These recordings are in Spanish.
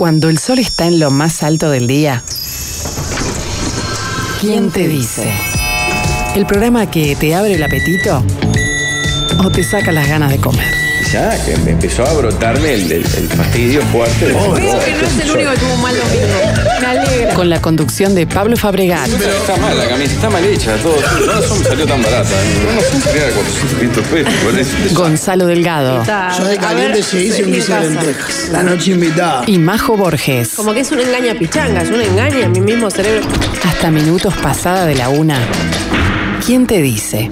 Cuando el sol está en lo más alto del día, ¿quién te dice? El programa que te abre el apetito o te saca las ganas de comer. Ya, que me empezó a brotarme el fastidio fuerte. Veo que no es el único que tuvo un mal domingo. Me alegra. Con la conducción de Pablo Fabregat. Pero está mal la camisa, está mal hecha, todo. No me salió tan barata. No sé si era 400 pesos. Gonzalo Delgado. Yo de caliente se hice un guiso de lentejas. La noche invitada. Y Majo Borges. Como que es una engaña pichanga, es una engaña a mi mismo cerebro. Hasta minutos pasada de la 1. ¿Quién te dice?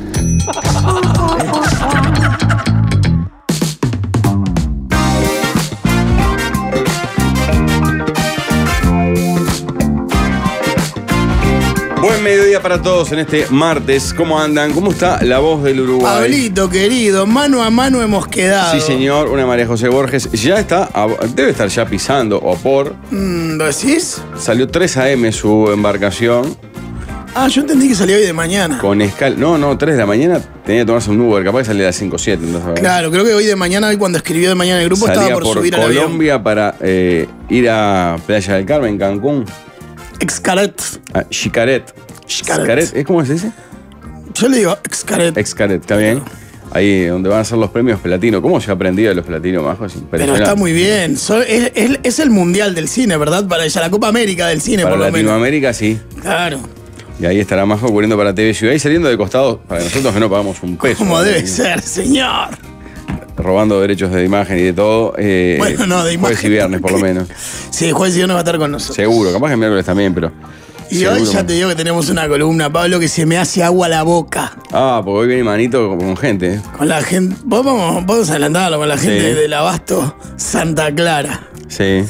Buen mediodía para todos en este martes. ¿Cómo andan? ¿Cómo está la voz del Uruguay? Pablito, querido, mano a mano hemos quedado. Sí, señor, una María José Borges. Ya está, debe estar ya pisando o por. ¿Lo decís? Salió 3 a.m. su embarcación. Ah, yo entendí que salió hoy de mañana. Con escala. No, 3 de la mañana tenía que tomarse un Uber. Capaz que salía a las 5 o 7. Claro, creo que hoy de mañana, hoy cuando escribió de mañana el grupo, salía estaba por subir al avión. Colombia para ir a Playa del Carmen, Cancún. Xcaret. Xcaret. Xcaret. ¿Es cómo se dice? Yo le digo Xcaret. Xcaret, está bien. Ahí donde van a ser los premios platino. ¿Cómo se ha aprendido de los platinos, Majo? Es Pero está muy bien. Es el mundial del cine, ¿verdad? Para ella, la Copa América del cine, para por lo menos. Latinoamérica, sí. Claro. Y ahí estará Majo cubriendo para TV Ciudad y saliendo de costado para nosotros que no pagamos un peso. Como debe ser, señor. Robando derechos de imagen y de todo. Bueno, no, de imagen. Jueves y viernes, por lo menos. Sí, jueves y viernes va a estar con nosotros. Seguro, capaz que miércoles también, pero. Y seguro, hoy ya te digo que tenemos una columna, Pablo, que se me hace agua la boca. Ah, porque hoy viene Manito con gente. Con la gente. Vamos a adelantarlo con la gente del Abasto Santa Clara. Sí.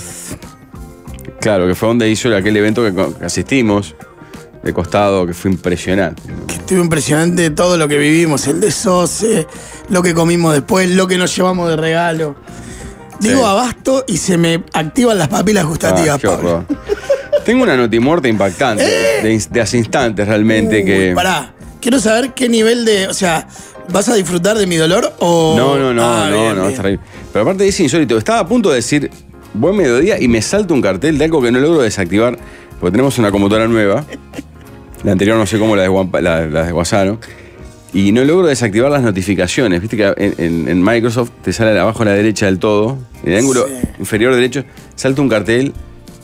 Claro, que fue donde hizo aquel evento que asistimos. De costado, que fue impresionante. Que estuvo impresionante todo lo que vivimos, el dessoce, lo que comimos después, lo que nos llevamos de regalo. Digo Abasto y se me activan las papilas gustativas, Pablo. Tengo una notimuerta impactante, de hace instantes realmente que. Pará, quiero saber qué nivel de. O sea, ¿vas a disfrutar de mi dolor o.? No, está bien. Pero aparte es insólito. Estaba a punto de decir buen mediodía y me salta un cartel de algo que no logro desactivar, porque tenemos una computadora nueva. La anterior no sé cómo, la de Guasano. Y no logro desactivar las notificaciones. Viste que en Microsoft te sale abajo a la derecha del todo, en el ángulo inferior derecho, salta un cartel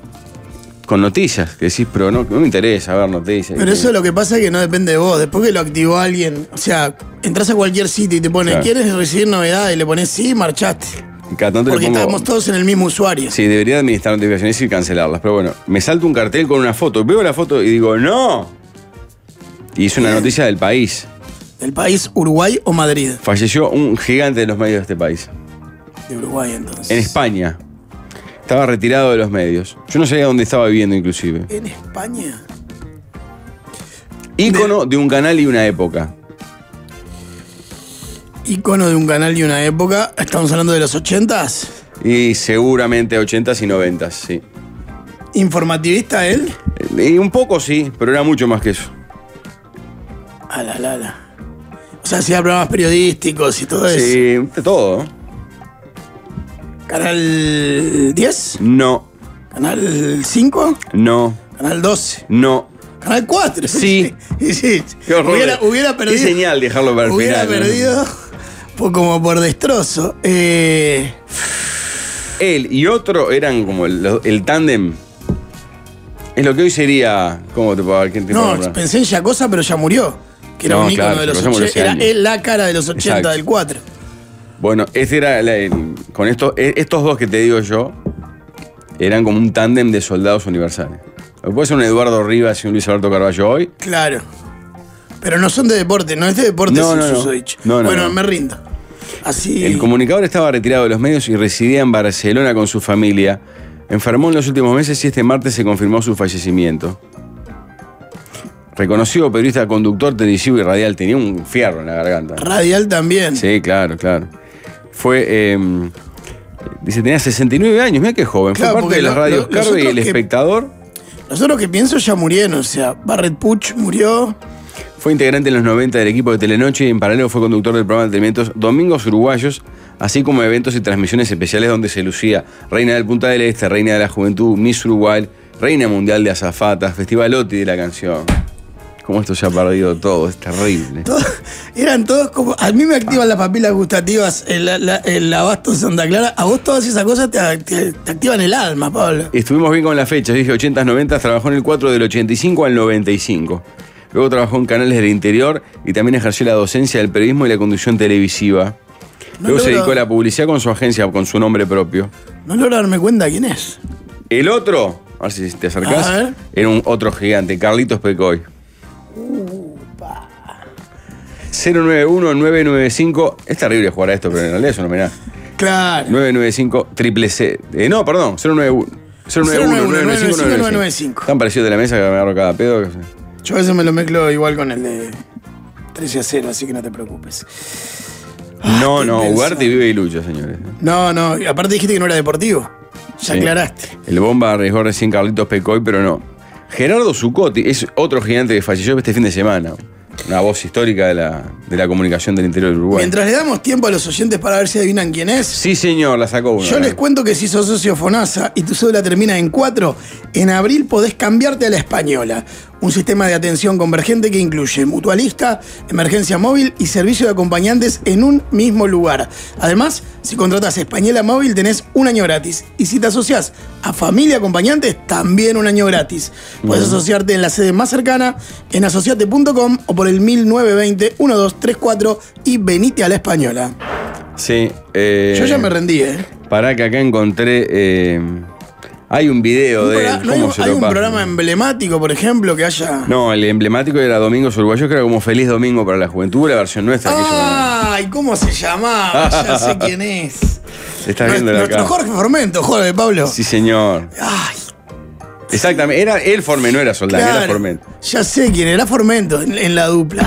con noticias. Que decís, pero no me interesa ver noticias. Pero eso es lo que pasa, que no depende de vos. Después que lo activó alguien, o sea, entras a cualquier sitio y te pone, ¿quieres recibir novedades? Y le pones sí, marchaste. Porque estamos todos en el mismo usuario. Sí, debería administrar notificaciones y cancelarlas. Pero bueno, me salta un cartel con una foto. Veo la foto y digo, ¡no! Y es una noticia del país. ¿Del país Uruguay o Madrid? Falleció un gigante de los medios de este país. De Uruguay, entonces. En España. Estaba retirado de los medios. Yo no sabía dónde estaba viviendo, inclusive. ¿En España? Ícono de un canal y una época. Ícono de un canal y una época. ¿Estamos hablando de los 80s? Y seguramente 80s y 90s, sí. ¿Informativista él? Y un poco sí, pero era mucho más que eso. O sea, hacía programas periodísticos y todo eso. Sí, de todo. ¿Canal 10? No. ¿Canal 5? No. ¿Canal 12? No. ¿Canal 4? Sí. Sí. Qué horror. Hubiera perdido. Qué señal dejarlo para el hubiera final. Hubiera perdido como por destrozo. Él y otro eran como el tándem. Es lo que hoy sería. ¿Cómo te puedo dar? ¿Quién te puedo nombrar? Pensé en Yacosa, pero ya murió. Que era un ícono de los 80. Era él la cara de los 80. Exacto. Del 4. Bueno, este era con estos dos que te digo yo, eran como un tándem de soldados universales. Puede ser un Eduardo Rivas y un Luis Alberto Carballo hoy. Claro. Pero no son de deporte, no es de deporte. No. Bueno, me rindo. Así. El comunicador estaba retirado de los medios y residía en Barcelona con su familia. Enfermó en los últimos meses y este martes se confirmó su fallecimiento. Reconocido periodista, conductor televisivo y radial. Tenía un fierro en la garganta. ¿Radial también? Sí, claro. Fue, dice, tenía 69 años, mira qué joven. Claro, fue parte de las radios Carve y El Espectador. Los otros que pienso ya murieron, o sea, Barret Puch murió. Fue integrante en los 90 del equipo de Telenoche y en paralelo fue conductor del programa de entretenimientos Domingos Uruguayos, así como eventos y transmisiones especiales donde se lucía Reina del Punta del Este, Reina de la Juventud, Miss Uruguay, Reina Mundial de Azafatas, Festival OTI de la canción. Cómo esto se ha perdido todo, es terrible. Eran todos como. A mí me activan las papilas gustativas el abasto de Santa Clara. A vos todas esas cosas te activan el alma, Pablo. Estuvimos bien con las fechas, dije 80s, 90s, trabajó en el 4 del 85 al 95. Luego trabajó en canales del interior y también ejerció la docencia del periodismo y la conducción televisiva. Luego se dedicó a la publicidad con su agencia, con su nombre propio. No logro darme cuenta quién es. El otro, a ver si te acercás, A ver. era un otro gigante, Carlitos Pecoy. 091-995. Es terrible jugar a esto, pero en realidad es un homenaje. Claro. 995 triple C. No, perdón, 091-995. Tan parecido de la mesa que me agarro cada pedo. Yo a veces me lo mezclo igual con el de 13-0, así que no te preocupes. No, Ugarte vive y lucha, señores. No, aparte dijiste que no era deportivo. Ya Sí. aclaraste. El bomba arriesgó recién Carlitos Pecoy, pero no. Gerardo Zuccotti es otro gigante que falleció este fin de semana. Una voz histórica de la comunicación del interior del Uruguay. Mientras le damos tiempo a los oyentes para ver si adivinan quién es, Sí, señor, la sacó uno. yo les cuento que si sos socio FONASA y tu cédula termina en 4, en abril podés cambiarte a la Española. Un sistema de atención convergente que incluye mutualista, emergencia móvil y servicio de acompañantes en un mismo lugar. Además, si contratas Española Móvil tenés un año gratis. Y si te asociás a familia acompañantes, también un año gratis. Podés asociarte en la sede más cercana, en asociate.com o por el 1920-1234 y venite a la Española. Sí. Yo ya me rendí, ¿eh? Pará que acá encontré... hay un video de él, ¿No cómo se hay lo un pasa. programa emblemático, por ejemplo, que haya...? No, el emblemático era Domingos Uruguayos, que era como Feliz Domingo para la Juventud, la versión nuestra que hizo. ¡Ay! ¿Cómo se llamaba? Ya sé quién es. Estás viendo Nuestro acá. Jorge Formento, Jorge, Pablo. Sí, señor. Ay, Exactamente. Era el Formen, no era Soldán, era claro. Formento. Ya sé quién era Formento en la dupla.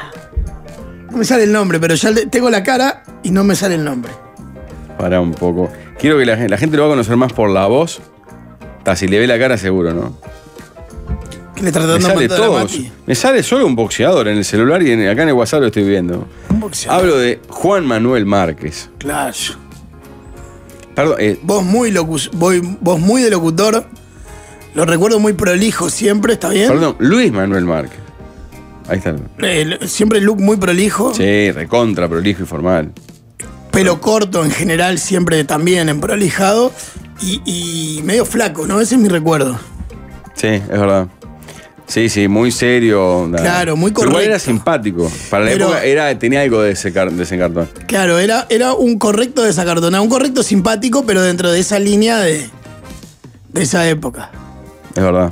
No me sale el nombre, pero ya tengo la cara y no me sale el nombre. Pará un poco. Quiero que la gente lo va a conocer más por la voz. Si le ve la cara, seguro, ¿no? ¿Qué le está Me tratando de sale matar a todo. Mati? Me sale solo un boxeador en el celular y acá en el WhatsApp lo estoy viendo. Un boxeador. Hablo de Juan Manuel Márquez. Claro. Perdón, Vos muy de locutor. Lo recuerdo muy prolijo siempre, ¿está bien? perdón, Luis Manuel Márquez. Ahí está. Siempre el look muy prolijo. Sí, recontra, prolijo y formal. Pelo corto en general, siempre también emprolijado. Y medio flaco, ¿no? Ese es mi recuerdo. Sí, es verdad. Sí, muy serio. Claro, muy Pero igual correcto. era simpático. Para la Pero- época tenía algo de ese cartón. Claro, era un correcto desacartonado, un correcto simpático, pero dentro de esa línea de esa época. Es verdad.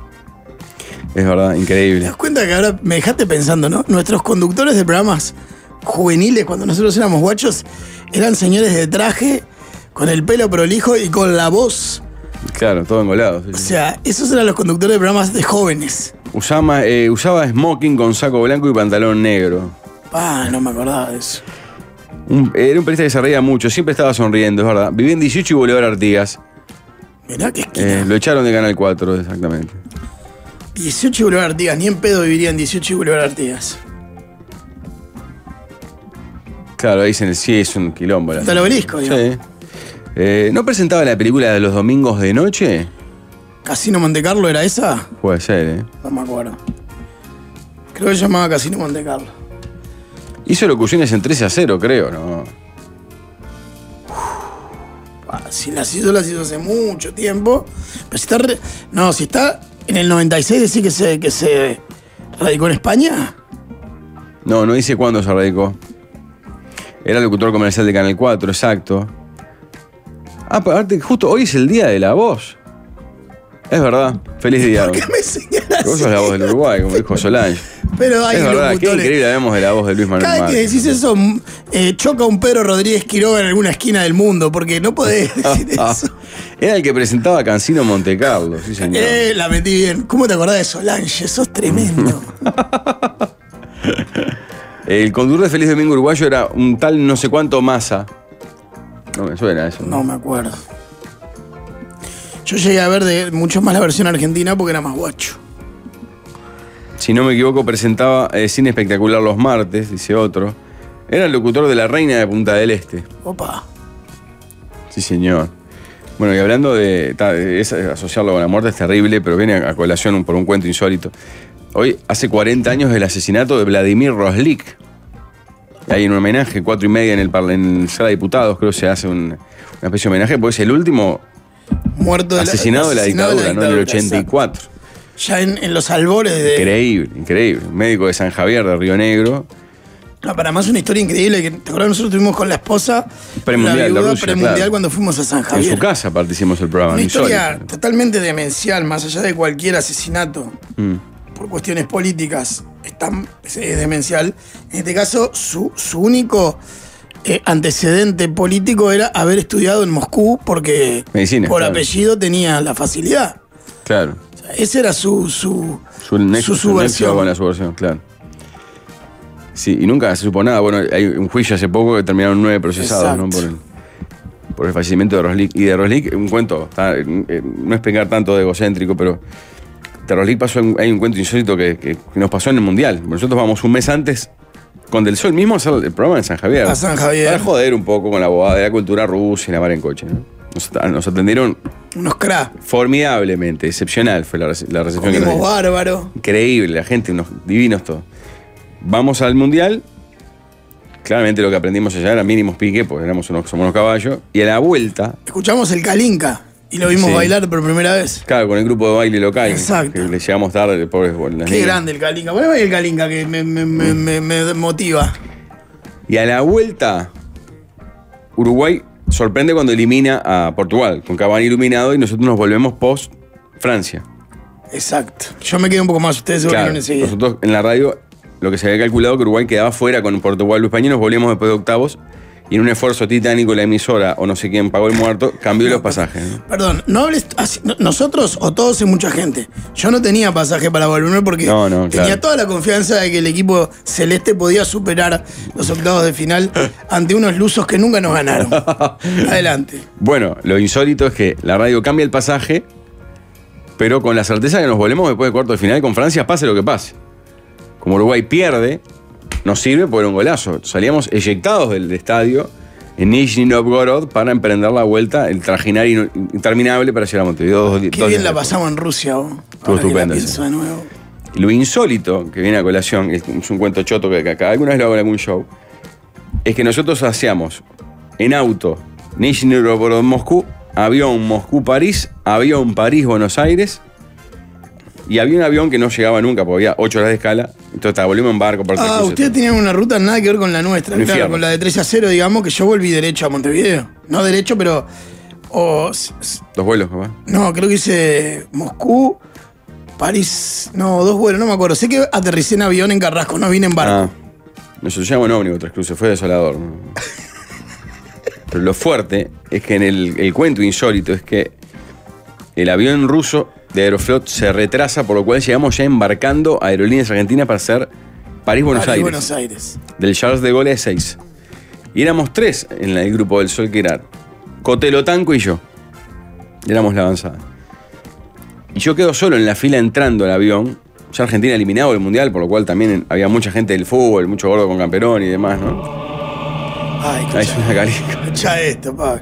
Es verdad, ¿Te increíble. das cuenta que ahora me dejaste pensando, ¿no? Nuestros conductores de programas juveniles, cuando nosotros éramos guachos, eran señores de traje, con el pelo prolijo y con la voz. Claro, todo engolado. sí, O sí. sea, esos eran los conductores de programas de jóvenes. Usaba smoking con saco blanco y pantalón negro. No me acordaba de eso. Era un periodista que se reía mucho, siempre estaba sonriendo, es verdad. Vivía en 18 y Boulevard Artigas. Mirá qué esquina. Lo echaron de Canal 4, exactamente. 18 y Boulevard Artigas, ni en pedo viviría en 18 y Boulevard Artigas. Claro, ahí dicen, sí, es un quilombo. Está el obelisco, digamos. Sí. ¿No presentaba la película de los domingos de noche? ¿Casino Monte Carlo era esa? Puede ser, ¿eh? No me acuerdo. Creo que se llamaba Casino Monte Carlo. Hizo locuciones en 13-0, creo, ¿no? Si las hizo hace mucho tiempo. Pero si está. Si está en el 96, decís que se radicó en España. No dice cuándo se radicó. Era locutor comercial de Canal 4, exacto. Aparte, justo hoy es el Día de la Voz. Es verdad. Feliz día. ¿Por qué me señalas? Vos sos la voz del Uruguay, como dijo Solange. Pero hay Es verdad, qué locutores. increíble vemos de la voz de Luis Manuel Cada vez que Márquez. decís eso, choca un Pedro Rodríguez Quiroga en alguna esquina del mundo, porque no podés decir eso. Era el que presentaba Cancino Montecarlo, sí señor. La metí bien. ¿Cómo te acordás de Solange? Sos tremendo. El conductor de Feliz Domingo Uruguayo era un tal no sé cuánto Massa. No me suena eso. No me acuerdo. Yo llegué a ver mucho más la versión argentina porque era más guacho. Si no me equivoco, presentaba Cine Espectacular los martes, dice otro. Era el locutor de La Reina de Punta del Este. Opa. Sí, señor. Bueno, y hablando asociarlo con la muerte es terrible, pero viene a colación por un cuento insólito. Hoy, hace 40 años del asesinato de Vladimir Roslik. Hay un homenaje, 4:30 en Sala de Diputados, creo que se hace una especie de homenaje, porque es el último muerto asesinado de la dictadura, ¿no? En el 84. Exacto. Ya en los albores de... Increíble. Un médico de San Javier, de Río Negro. No, para más una historia increíble que, ¿te acuerdas? Nosotros estuvimos con la esposa premundial la de Rusia, premundial claro. Cuando fuimos a San Javier. En su casa participamos el programa. Una historia insólito. totalmente demencial, más allá de cualquier asesinato por cuestiones políticas, es demencial. En este caso, su único antecedente político era haber estudiado en Moscú porque medicina, por claro. Apellido tenía la facilidad. Claro. O sea, esa era su subversión. Con la subversión, claro. Sí, y nunca se supo nada. Bueno, hay un juicio hace poco que terminaron 9 procesados, ¿no? Por el fallecimiento de Roslik. Y de Roslik, un cuento, no es pegar tanto de egocéntrico, pero de Roslik hay un cuento insólito que nos pasó en el Mundial. Nosotros vamos un mes antes con Del Sol mismo a hacer el programa en San Javier. A San Javier. Para joder un poco con la abogada de la cultura rusa y la mar en coche, ¿no? Nos atendieron unos cracks. Formidablemente, excepcional fue la recepción que nos Comimos dieron. bárbaro. Increíble, la gente, unos divinos todos. Vamos al Mundial. Claramente lo que aprendimos allá era mínimos piques, porque somos unos caballos. Y a la vuelta, Escuchamos el Kalinka y lo vimos Sí. bailar por primera vez. claro, con el grupo de baile local. Exacto. Que le llegamos tarde, pobres las Qué niñas. grande el Kalinka. Poneme el Kalinka que me motiva. Y a la vuelta, Uruguay sorprende cuando elimina a Portugal, con Cavani iluminado, y nosotros nos volvemos post Francia. Exacto. Yo me quedé un poco más, ustedes se Claro, volvieron enseguida. nosotros en la radio, lo que se había calculado que Uruguay quedaba fuera con Portugal o España, y nos volvíamos después de octavos, y en un esfuerzo titánico la emisora, o no sé quién pagó el muerto, cambió los pasajes, ¿no? Perdón, no hables así, nosotros o todos y mucha gente. Yo no tenía pasaje para volverme porque No, tenía claro. toda la confianza de que el equipo celeste podía superar los octavos de final ante unos lusos que nunca nos ganaron. Adelante. Bueno, lo insólito es que la radio cambia el pasaje, pero con la certeza que nos volvemos después de cuarto de final con Francia, pase lo que pase. Como Uruguay pierde, nos sirve por un golazo. Salíamos eyectados del estadio en Nizhny Novgorod para emprender la vuelta, el trajinar interminable para llegar a Montevideo. Qué bien la pasamos en Rusia, vos. Estuvo Ahora que la estupendo, pienso sí. de nuevo. Lo insólito que viene a colación, es un cuento choto que acá alguna vez lo hago en algún show, es que nosotros hacíamos en auto Nizhny Novgorod Moscú, avión Moscú-París, avión París-Buenos Aires, y había un avión que no llegaba nunca porque había 8 horas de escala, entonces volvimos en barco. Ustedes tenían una ruta nada que ver con la nuestra, Un claro, infierno. con la de 3-0, digamos, que yo volví derecho a Montevideo. No derecho, pero... Dos vuelos, capaz. No, creo que hice Moscú, París, no, 2 vuelos, no me acuerdo. Sé que aterricé en avión en Carrasco, no vine en barco. Nosotros llamamos en ómnibus, Tres Cruces, fue desolador, ¿no? Pero lo fuerte es que en el cuento insólito es que el avión ruso de Aeroflot se retrasa, por lo cual llegamos ya embarcando a Aerolíneas Argentinas para hacer París-Buenos Aires. Buenos Aires. Del Charles de Gaulle 6. Y éramos 3 en el grupo del Sol, que era Cotelo Tanco y yo. Éramos la avanzada. Y yo quedo solo en la fila entrando al avión. Ya Argentina eliminado del Mundial, por lo cual también había mucha gente del fútbol, mucho gordo con camperón y demás, ¿no? Ay, Ahí es una calica. escucha esto, Pablo.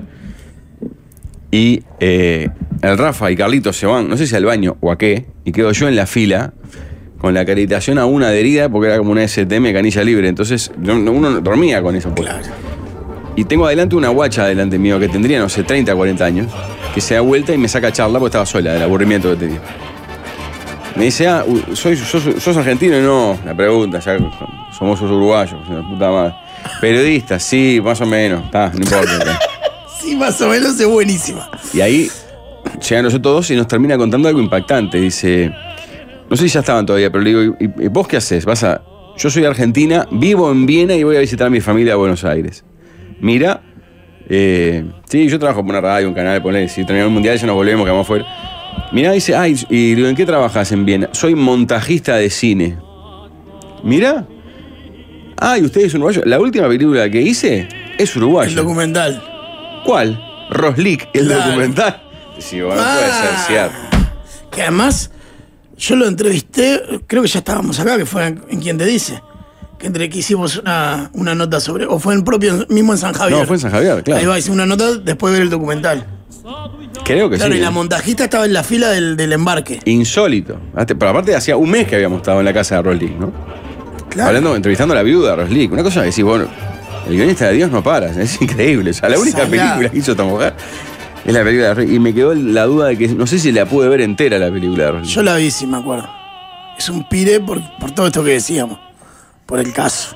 Y el Rafa y Carlitos se van, no sé si al baño o a qué, y quedo yo en la fila con la acreditación aún adherida porque era como una STM canilla libre. Entonces uno dormía con eso. Claro. Y tengo adelante una guacha adelante mío que tendría, no sé, 30, 40 años, que se da vuelta y me saca charla porque estaba sola del aburrimiento que tenía. Me dice, ¿sos argentino? Y no, la pregunta, ya somos uruguayos, la puta madre. Periodista, sí, más o menos, está, no importa. Sí, más o menos es buenísima. Y ahí llegan nosotros dos y nos termina contando algo impactante. Dice, no sé si ya estaban todavía, pero le digo, ¿y vos qué haces? Yo soy argentina, vivo en Viena y voy a visitar a mi familia a Buenos Aires. Mira, sí, yo trabajo por una radio, un canal, si terminamos el mundial ya nos volvemos, que vamos afuera. Mira, dice, ¿y en qué trabajas en Viena? Soy montajista de cine. Mira, ¿y usted es uruguayo? La última película que hice es uruguayo. El documental. ¿Cuál? Roslik, el Claro. documental. Sí, bueno, puede ser cierto. Que además Yo lo entrevisté, creo que ya estábamos acá, que fue en Quien Te Dice. Que hicimos una nota sobre. O fue mismo en San Javier. No, fue en San Javier, claro. Ahí va, hice una nota después de ver el documental. Creo que Claro, sí. y la montajista estaba en la fila del embarque. Insólito. Pero aparte hacía un mes que habíamos estado en la casa de Roslik, ¿no? Claro. Entrevistando a la viuda de Roslik. Una cosa que decís, bueno, el guionista de Dios no para. Es increíble. O sea, la única película que hizo esta mujer es la película de Roslik. Y me quedó la duda de que no sé si la pude ver entera la película de Roslik. Yo la vi, sí, me acuerdo. Es un pire por todo esto que decíamos. Por el caso.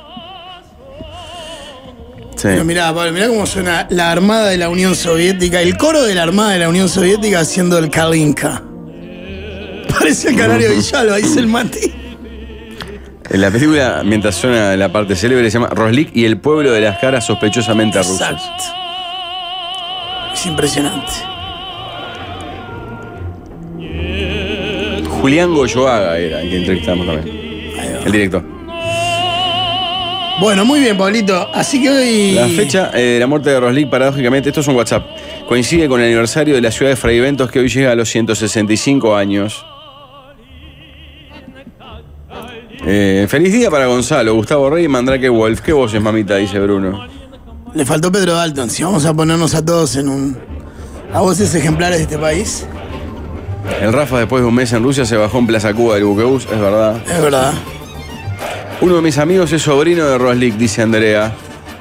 Sí. Pero mirá, Pablo, mirá cómo suena la Armada de la Unión Soviética, el coro de la Armada de la Unión Soviética haciendo el Kalinka. Parece el canario Villalba, dice el Mati. En la película, mientras suena la parte célebre, se llama Roslik y el pueblo de las caras sospechosamente rusas. Exacto. Es impresionante. Julián Goyoaga era el que entrevistamos también. El director. Bueno, muy bien, Pablito. Así que hoy. La fecha de la muerte de Roslik, paradójicamente, esto es un WhatsApp, coincide con el aniversario de la ciudad de Fraiventos, que hoy llega a los 165 años. Feliz día para Gonzalo, Gustavo Rey y Mandrake Wolf. ¿Qué voces, mamita? Dice Bruno. Le faltó Pedro Dalton. Si vamos a ponernos a todos a voces ejemplares de este país. El Rafa, después de un mes en Rusia, se bajó en Plaza Cuba del buquebús, es verdad. Es verdad. Uno de mis amigos es sobrino de Roslik, dice Andrea.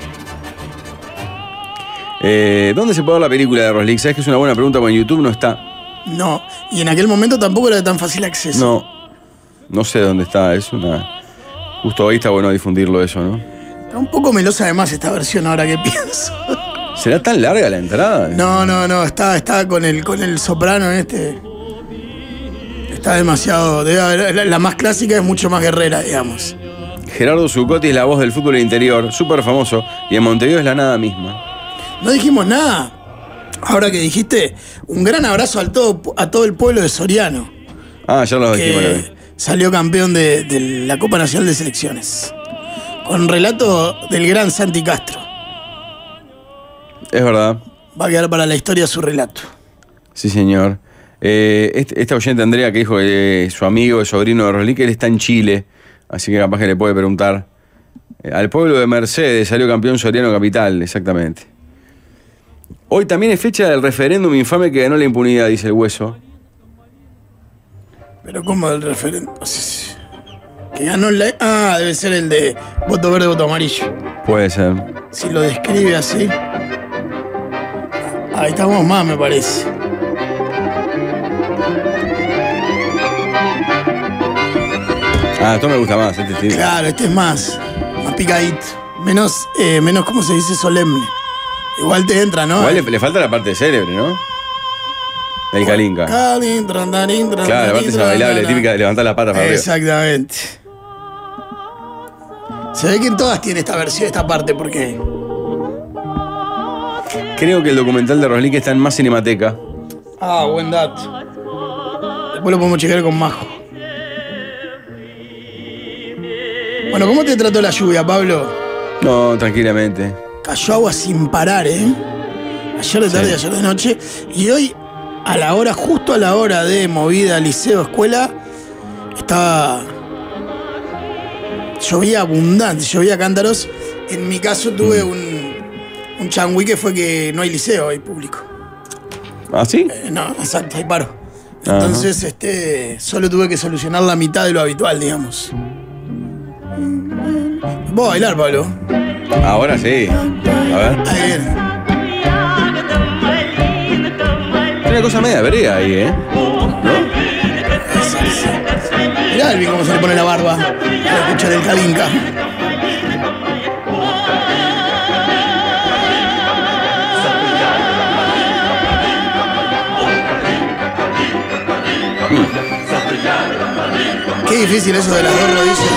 ¿Dónde se puede ver la película de Roslik? Sabes que es una buena pregunta, porque en YouTube no está. No, y en aquel momento tampoco era de tan fácil acceso. No sé dónde está. Es una. Justo ahí está bueno difundirlo eso, ¿no? Está un poco melosa además esta versión ahora que pienso. ¿Será tan larga la entrada? No, está con el soprano este. Está demasiado. Debe haber, la más clásica es mucho más guerrera, digamos. Gerardo Zuccotti es la voz del fútbol interior, súper famoso, y en Montevideo es la nada misma. No dijimos nada. Ahora que dijiste, un gran abrazo a todo el pueblo de Soriano. Ah, ya lo dijimos. Que salió campeón de la Copa Nacional de Selecciones. Con relato del gran Santi Castro. Es verdad. Va a quedar para la historia su relato. Sí, señor. Esta oyente Andrea que dijo que su amigo, el sobrino de Roslik, él está en Chile, así que capaz que le puede preguntar. Al pueblo de Mercedes salió campeón Soriano Capital, exactamente. Hoy también es fecha del referéndum infame que ganó la impunidad, dice el Hueso. Pero ¿cómo del referéndum? Que ganó la... Ah, debe ser el de voto verde, voto amarillo. Puede ser. Si lo describe así. Ahí estamos más, me parece. Ah, esto me gusta más, este estilo. Claro, este es más picadito. Menos, ¿cómo se dice? Solemne. Igual te entra, ¿no? Igual le falta la parte célebre, ¿no? El Kalinka. Claro, la parte esa bailable, típica de levantar la pata para arriba. Exactamente. Se ve que en todas tiene esta versión, esta parte, porque... Creo que el documental de Roslik está en Más Cinemateca. Ah, buen dato. Después lo podemos checar con Majo. Bueno, ¿cómo te trató la lluvia, Pablo? No, tranquilamente. Cayó agua sin parar, ¿eh? Ayer de tarde y ayer de noche. Y hoy, justo a la hora de movida liceo, escuela, llovía abundante, llovía cántaros. En mi caso tuve un changüí que fue que no hay liceo, hay público. ¿Ah, sí? No, exacto, hay paro. Entonces, solo tuve que solucionar la mitad de lo habitual, digamos. ¿Vos a bailar, Pablo? Ahora sí. A ver. Ahí viene. Hay una cosa media brea ahí, ¿eh? Mirá, Elvin, cómo se le pone la barba. La escucha del Kalinka. Qué difícil eso de las dos rodillas.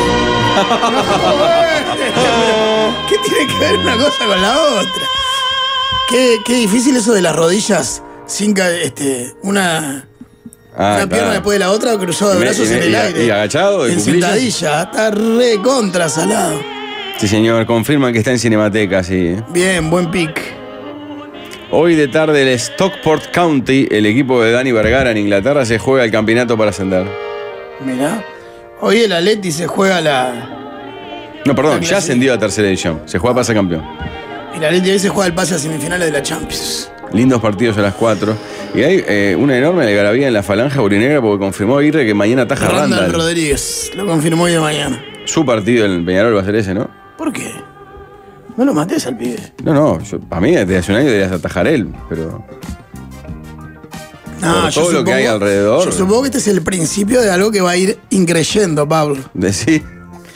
¿Qué tiene que ver una cosa con la otra? Qué difícil eso de las rodillas sin una pierna después de la otra, cruzado de brazos en el aire. Y agachado, en sentadilla. Está re contra salado. Sí, señor, confirman que está en Cinemateca, sí. Bien, buen pick. Hoy de tarde el Stockport County, el equipo de Dani Vergara en Inglaterra, se juega el campeonato para ascender. Mirá. Hoy el Atleti se juega la... No, perdón, ya ascendió a tercera división. Se juega pase campeón. El Atleti hoy se juega el pase a semifinales de la Champions. Lindos partidos a las 4. Y hay una enorme algarabía en la falange aurinegra porque confirmó Aguirre que mañana ataja Randall Randall. Rodríguez, lo confirmó hoy de mañana. Su partido en Peñarol va a ser ese, ¿no? ¿Por qué? No lo mates al pibe. No, para mí desde hace un año deberías atajar él, pero... No, por todo lo que hay alrededor. Yo supongo que este es el principio de algo que va a ir increyendo, Pablo. Decí.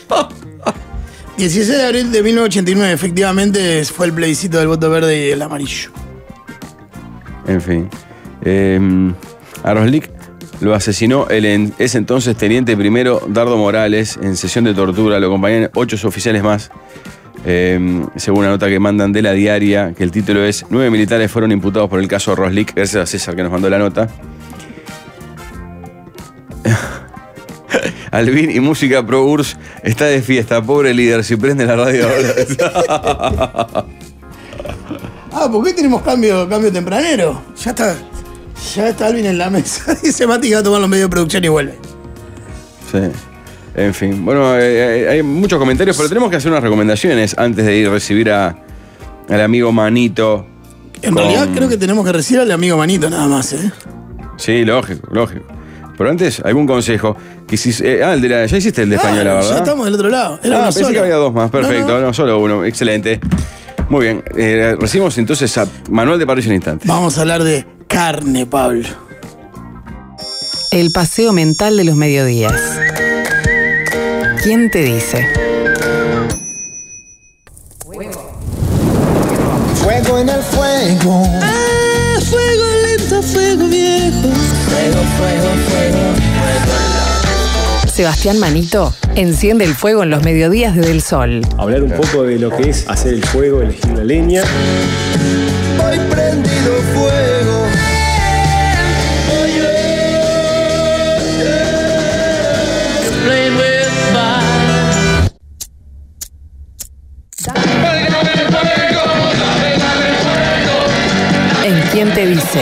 16 de abril de 1989, efectivamente, fue el plebiscito del voto verde y el amarillo. En fin. A Roslik lo asesinó ese entonces teniente primero Dardo Morales en sesión de tortura. Lo acompañan 8 oficiales más. Según una nota que mandan de La Diaria, que el título es 9 militares fueron imputados por el caso Roslik. Gracias a César que nos mandó la nota. Alvin y música pro URSS está de fiesta. Pobre líder, si prende la radio ahora. ¿Por qué tenemos cambio tempranero? Ya está Alvin en la mesa. Dice Mati que va a tomar los medios de producción y vuelve. Sí. En fin. Bueno, hay muchos comentarios, pero tenemos que hacer unas recomendaciones antes de ir a recibir al amigo Manito. En realidad creo que tenemos que recibir al amigo Manito nada más, ¿eh? Sí, lógico. Pero antes, algún consejo. Ya hiciste el de española, ¿verdad? Ya estamos del otro lado. Era uno pensé solo. que había 2 más. Perfecto. No, solo uno. Excelente. Muy bien. Recibimos entonces a Manuel de Parrilla en instantes. Vamos a hablar de carne, Pablo. El paseo mental de los mediodías. ¿Quién te dice? Fuego en el fuego. Fuego lento, fuego viejo. Fuego. Sebastián Manito enciende el fuego en los mediodías de Del Sol. Hablar un poco de lo que es hacer el fuego, elegir la leña. Voy prendido fuego. ¿En quién te dice?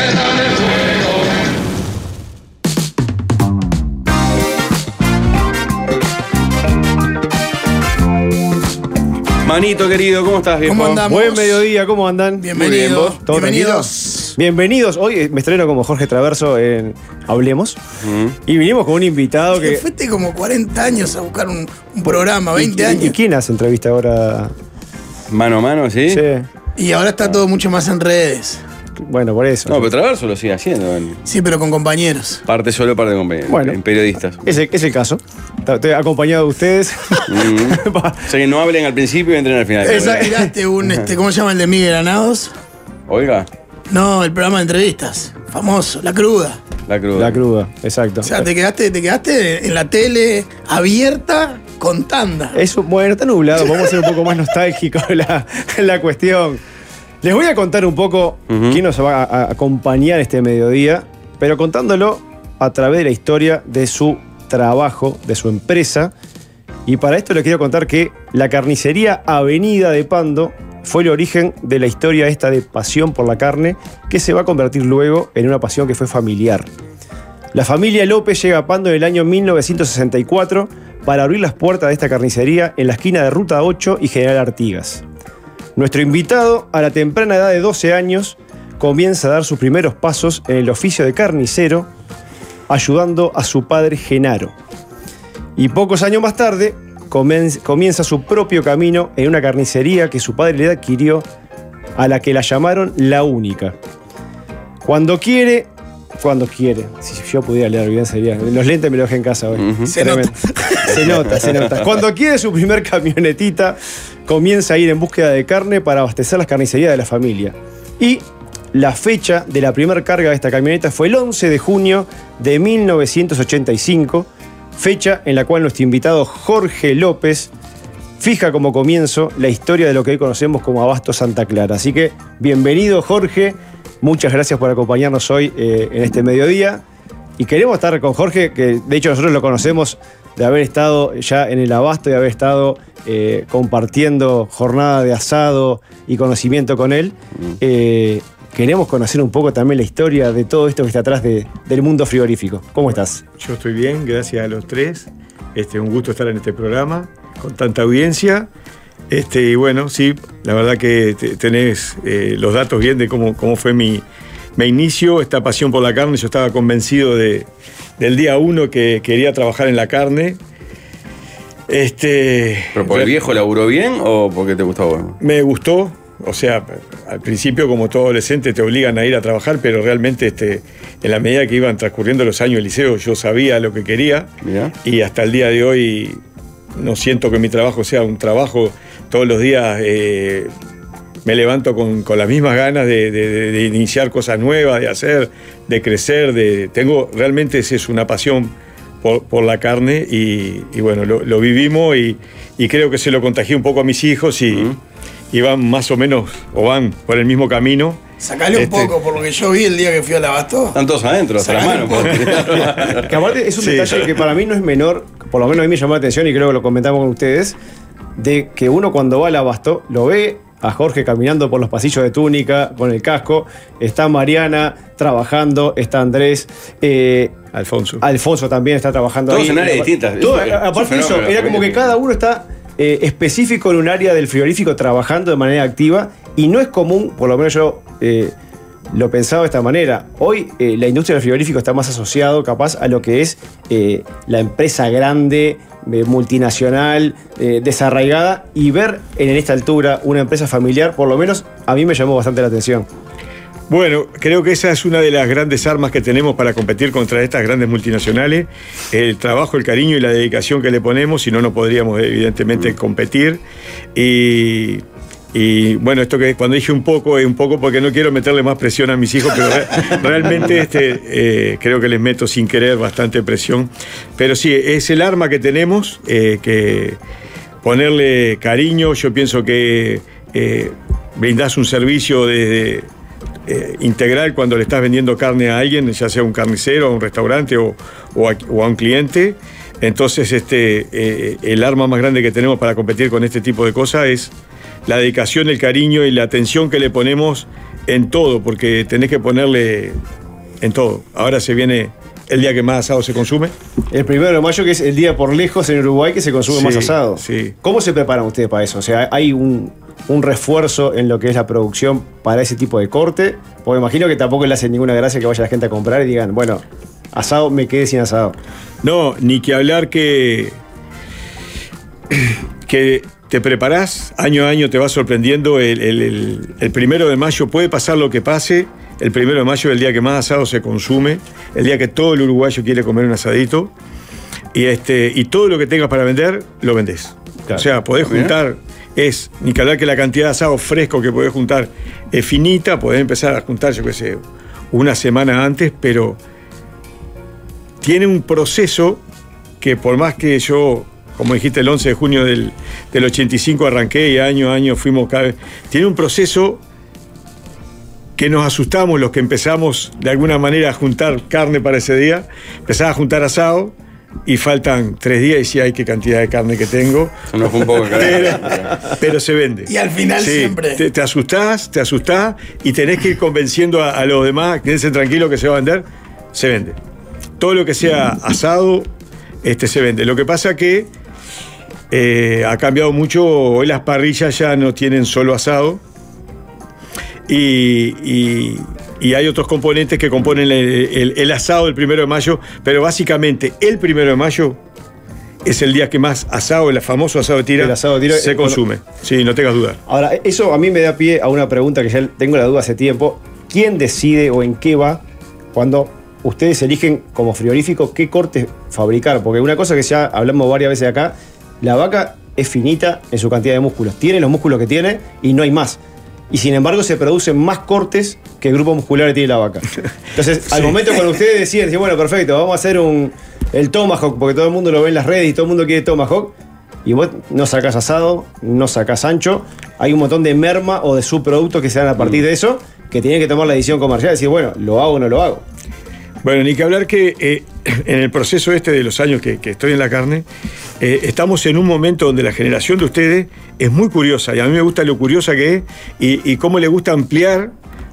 Manito querido, ¿cómo estás, viejo? ¿Cómo andamos? Buen mediodía, ¿cómo andan? Bienvenidos. Muy bien, ¿vos? ¿Todo Bienvenidos. Bienvenidos. Hoy me estreno como Jorge Traverso en Hablemos. Y vinimos con un invitado Que que... fuiste como 40 años a buscar un programa, 20 años. ¿Y quién hace entrevista ahora? Mano a mano, ¿sí? Sí. Y ahora está todo mucho más en redes. Bueno, por eso. No, pero Traverso lo sigue haciendo. Sí, pero con compañeros. Parte solo, parte de compañeros. Bueno. En periodistas. Es el caso. Estoy acompañado de ustedes. O sea que no hablen al principio y entren al final. Tiraste un, ¿cómo se llama el de Miguel Granados? Oiga, No, el programa de entrevistas. Famoso, La Cruda. la cruda. La cruda, exacto. O sea, te quedaste en la tele abierta con tanda. Eso, bueno, está nublado. Vamos a ser un poco más nostálgicos la cuestión. Les voy a contar un poco quién nos va a acompañar este mediodía, pero contándolo a través de la historia de su trabajo, de su empresa. Y para esto les quiero contar que la carnicería Avenida de Pando fue el origen de la historia esta de pasión por la carne, que se va a convertir luego en una pasión que fue familiar. La familia López llega a Pando en el año 1964 para abrir las puertas de esta carnicería en la esquina de Ruta 8 y General Artigas. Nuestro invitado, a la temprana edad de 12 años, comienza a dar sus primeros pasos en el oficio de carnicero, ayudando a su padre Genaro. Y pocos años más tarde, comienza su propio camino en una carnicería que su padre le adquirió, a la que la llamaron La Única. Cuando quiere. Si yo pudiera leer bien sería. Los lentes me los dejé en casa hoy. Se Tremendo. Se nota. Cuando quiere su primer camionetita, comienza a ir en búsqueda de carne para abastecer las carnicerías de la familia. Y la fecha de la primera carga de esta camioneta fue el 11 de junio de 1985, fecha en la cual nuestro invitado Jorge López fija como comienzo la historia de lo que hoy conocemos como Abasto Santa Clara. Así que, bienvenido, Jorge. Muchas gracias por acompañarnos hoy en este mediodía. Y queremos estar con Jorge, que de hecho nosotros lo conocemos de haber estado ya en el Abasto y haber estado compartiendo jornada de asado y conocimiento con él. queremos conocer un poco también la historia de todo esto que está atrás del mundo frigorífico. ¿Cómo estás? Yo estoy bien, gracias a los tres. Un gusto estar en este programa con tanta audiencia. Y bueno, sí, la verdad que tenés los datos bien de cómo fue mi inicio, esta pasión por la carne. Yo estaba convencido del día 1 que quería trabajar en la carne. ¿Pero por el viejo laburó bien o porque te gustaba? Me gustó. O sea, al principio, como todo adolescente, te obligan a ir a trabajar, pero realmente en la medida que iban transcurriendo los años de liceo, yo sabía lo que quería. Mirá. Y hasta el día de hoy no siento que mi trabajo sea un trabajo. Todos los días me levanto con las mismas ganas de iniciar cosas nuevas, de hacer, de crecer. Realmente esa es una pasión por la carne y bueno, lo vivimos y creo que se lo contagié un poco a mis hijos y van más o menos, o van por el mismo camino. Sacale un poco, por lo que yo vi el día que fui al abasto. Están todos adentro, hasta las manos. Que aparte es un detalle que para mí no es menor, por lo menos a mí me llamó la atención y creo que lo comentamos con ustedes, de que uno cuando va al abasto lo ve a Jorge caminando por los pasillos de túnica con el casco, está Mariana trabajando, está Andrés, Alfonso también está trabajando. Todos en áreas distintas. Aparte de eso, era como que cada uno está específico en un área del frigorífico trabajando de manera activa y no es común, por lo menos yo lo pensaba de esta manera. Hoy la industria del frigorífico está más asociado capaz a lo que es la empresa grande, multinacional, desarraigada, y ver en esta altura una empresa familiar, por lo menos a mí me llamó bastante la atención. Bueno, creo que esa es una de las grandes armas que tenemos para competir contra estas grandes multinacionales. El trabajo, el cariño y la dedicación que le ponemos, si no, no podríamos evidentemente competir. Y bueno, esto que cuando dije un poco, es un poco porque no quiero meterle más presión a mis hijos, pero realmente creo que les meto sin querer bastante presión. Pero sí, es el arma que tenemos, que ponerle cariño. Yo pienso que brindás un servicio integral cuando le estás vendiendo carne a alguien, ya sea un carnicero, a un restaurante o a un cliente. Entonces el arma más grande que tenemos para competir con este tipo de cosas es la dedicación, el cariño y la atención que le ponemos en todo, porque tenés que ponerle en todo. Ahora se viene el día que más asado se consume. El 1 de mayo, que es el día por lejos en Uruguay que se consume más asado. Sí. ¿Cómo se preparan ustedes para eso? O sea, ¿hay un refuerzo en lo que es la producción para ese tipo de corte? Porque imagino que tampoco le hace ninguna gracia que vaya la gente a comprar y digan, bueno, asado, me quedé sin asado. No, ni que hablar que te preparás, año a año te vas sorprendiendo. El 1 de mayo puede pasar lo que pase. El 1 de mayo es el día que más asado se consume, el día que todo el uruguayo quiere comer un asadito. Y todo lo que tengas para vender, lo vendés. Claro. O sea, podés juntar, ni que hablar que la cantidad de asado fresco que podés juntar es finita, podés empezar a juntar, yo qué sé, una semana antes, pero tiene un proceso que por más que yo, como dijiste, el 11 de junio del 85 arranqué y año a año fuimos cada vez, tiene un proceso que nos asustamos los que empezamos de alguna manera a juntar carne para ese día, empezás a juntar asado y faltan 3 días y sí, ay, qué cantidad de carne que tengo. No fue un poco pero se vende. Y al final siempre. Te asustás y tenés que ir convenciendo a los demás, quédense tranquilos que se va a vender, se vende. Todo lo que sea asado, se vende. Lo que pasa que ha cambiado mucho, hoy las parrillas ya no tienen solo asado y hay otros componentes que componen el asado del 1 de mayo, pero básicamente el 1 de mayo es el día que más asado, el famoso asado de tira, se consume. Sí, no tengas duda. Ahora, eso a mí me da pie a una pregunta que ya tengo la duda hace tiempo. ¿Quién decide o en qué va cuando ustedes eligen como frigorífico qué cortes fabricar? Porque una cosa que ya hablamos varias veces acá, la vaca es finita en su cantidad de músculos. Tiene los músculos que tiene y no hay más. Y sin embargo se producen más cortes que el grupo muscular que tiene la vaca. Entonces, al momento cuando ustedes deciden, bueno, perfecto, vamos a hacer el tomahawk, porque todo el mundo lo ve en las redes y todo el mundo quiere tomahawk, y vos no sacás asado, no sacás ancho, hay un montón de merma o de subproductos que se dan a partir de eso, que tienen que tomar la decisión comercial y decir, bueno, ¿lo hago o no lo hago? Bueno, ni que hablar que en el proceso de los años que estoy en la carne, estamos en un momento donde la generación de ustedes es muy curiosa, y a mí me gusta lo curiosa que es y cómo le gusta ampliar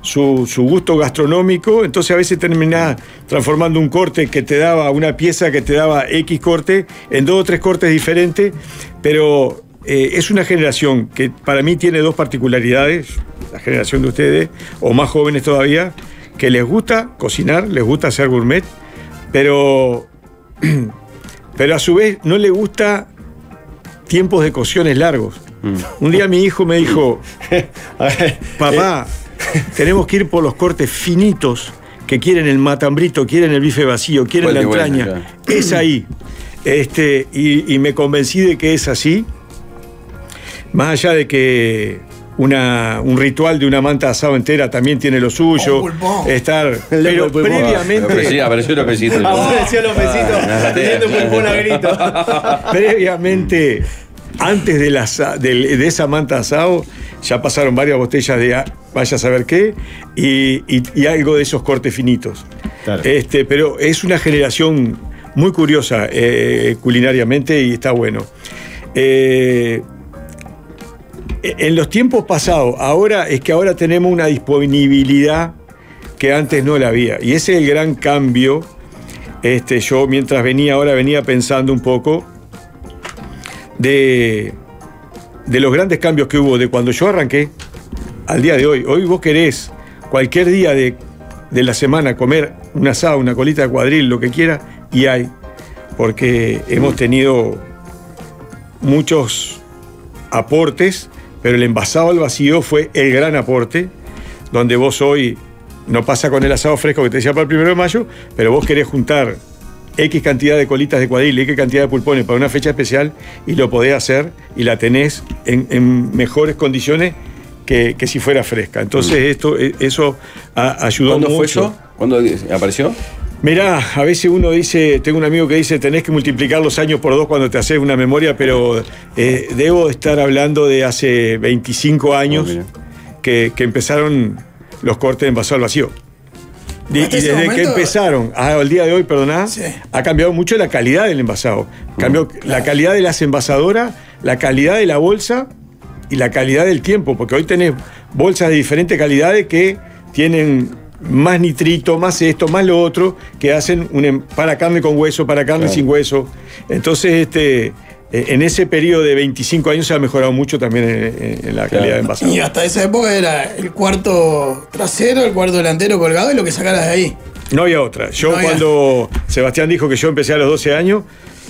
su gusto gastronómico, entonces a veces terminás transformando un corte que te daba, una pieza que te daba X corte, en 2 o 3 cortes diferentes, pero es una generación que para mí tiene 2 particularidades, la generación de ustedes, o más jóvenes todavía, que les gusta cocinar, les gusta hacer gourmet, pero a su vez no les gusta tiempos de cocciones largos. Un día mi hijo me dijo, papá, tenemos que ir por los cortes finitos, que quieren el matambrito, quieren el bife vacío, quieren la entraña. Bueno, es ahí. Y me convencí de que es así, más allá de que un ritual de una manta de asado entera también tiene lo suyo. Pero previamente. Sí, apareció los pesitos. Apareció los pesitos. Teniendo pulpón a grito. Previamente, antes de esa manta de asado, ya pasaron varias botellas de vaya a saber qué y algo de esos cortes finitos. Claro. Pero es una generación muy curiosa culinariamente y está bueno. En los tiempos pasados, ahora tenemos una disponibilidad que antes no la había. Y ese es el gran cambio. Yo mientras venía pensando un poco de los grandes cambios que hubo de cuando yo arranqué al día de hoy. Hoy vos querés cualquier día de la semana comer un asado, una colita de cuadril, lo que quiera, y hay. Porque hemos tenido muchos aportes, pero el envasado al vacío fue el gran aporte, donde vos hoy no pasa con el asado fresco que te decía para el 1 de mayo, pero vos querés juntar X cantidad de colitas de cuadril, X cantidad de pulpones para una fecha especial y lo podés hacer y la tenés en mejores condiciones que si fuera fresca. Entonces eso ayudó mucho. ¿Cuándo fue eso? ¿Cuándo apareció? Mirá, a veces uno dice, tengo un amigo que dice, tenés que multiplicar los años por 2 cuando te haces una memoria, pero debo estar hablando de hace 25 años que empezaron los cortes de envasado al vacío. Y desde que empezaron al día de hoy, sí, ha cambiado mucho la calidad del envasado. Cambió la calidad de las envasadoras, la calidad de la bolsa y la calidad del tiempo, porque hoy tenés bolsas de diferentes calidades que tienen más nitrito, más esto, más lo otro, que hacen para carne con hueso, para carne sin hueso. Entonces, en ese periodo de 25 años se ha mejorado mucho también en la calidad de envasado. Y hasta esa época era el cuarto trasero, el cuarto delantero colgado y lo que sacaras de ahí. No había otra. Cuando Sebastián dijo que yo empecé a los 12 años,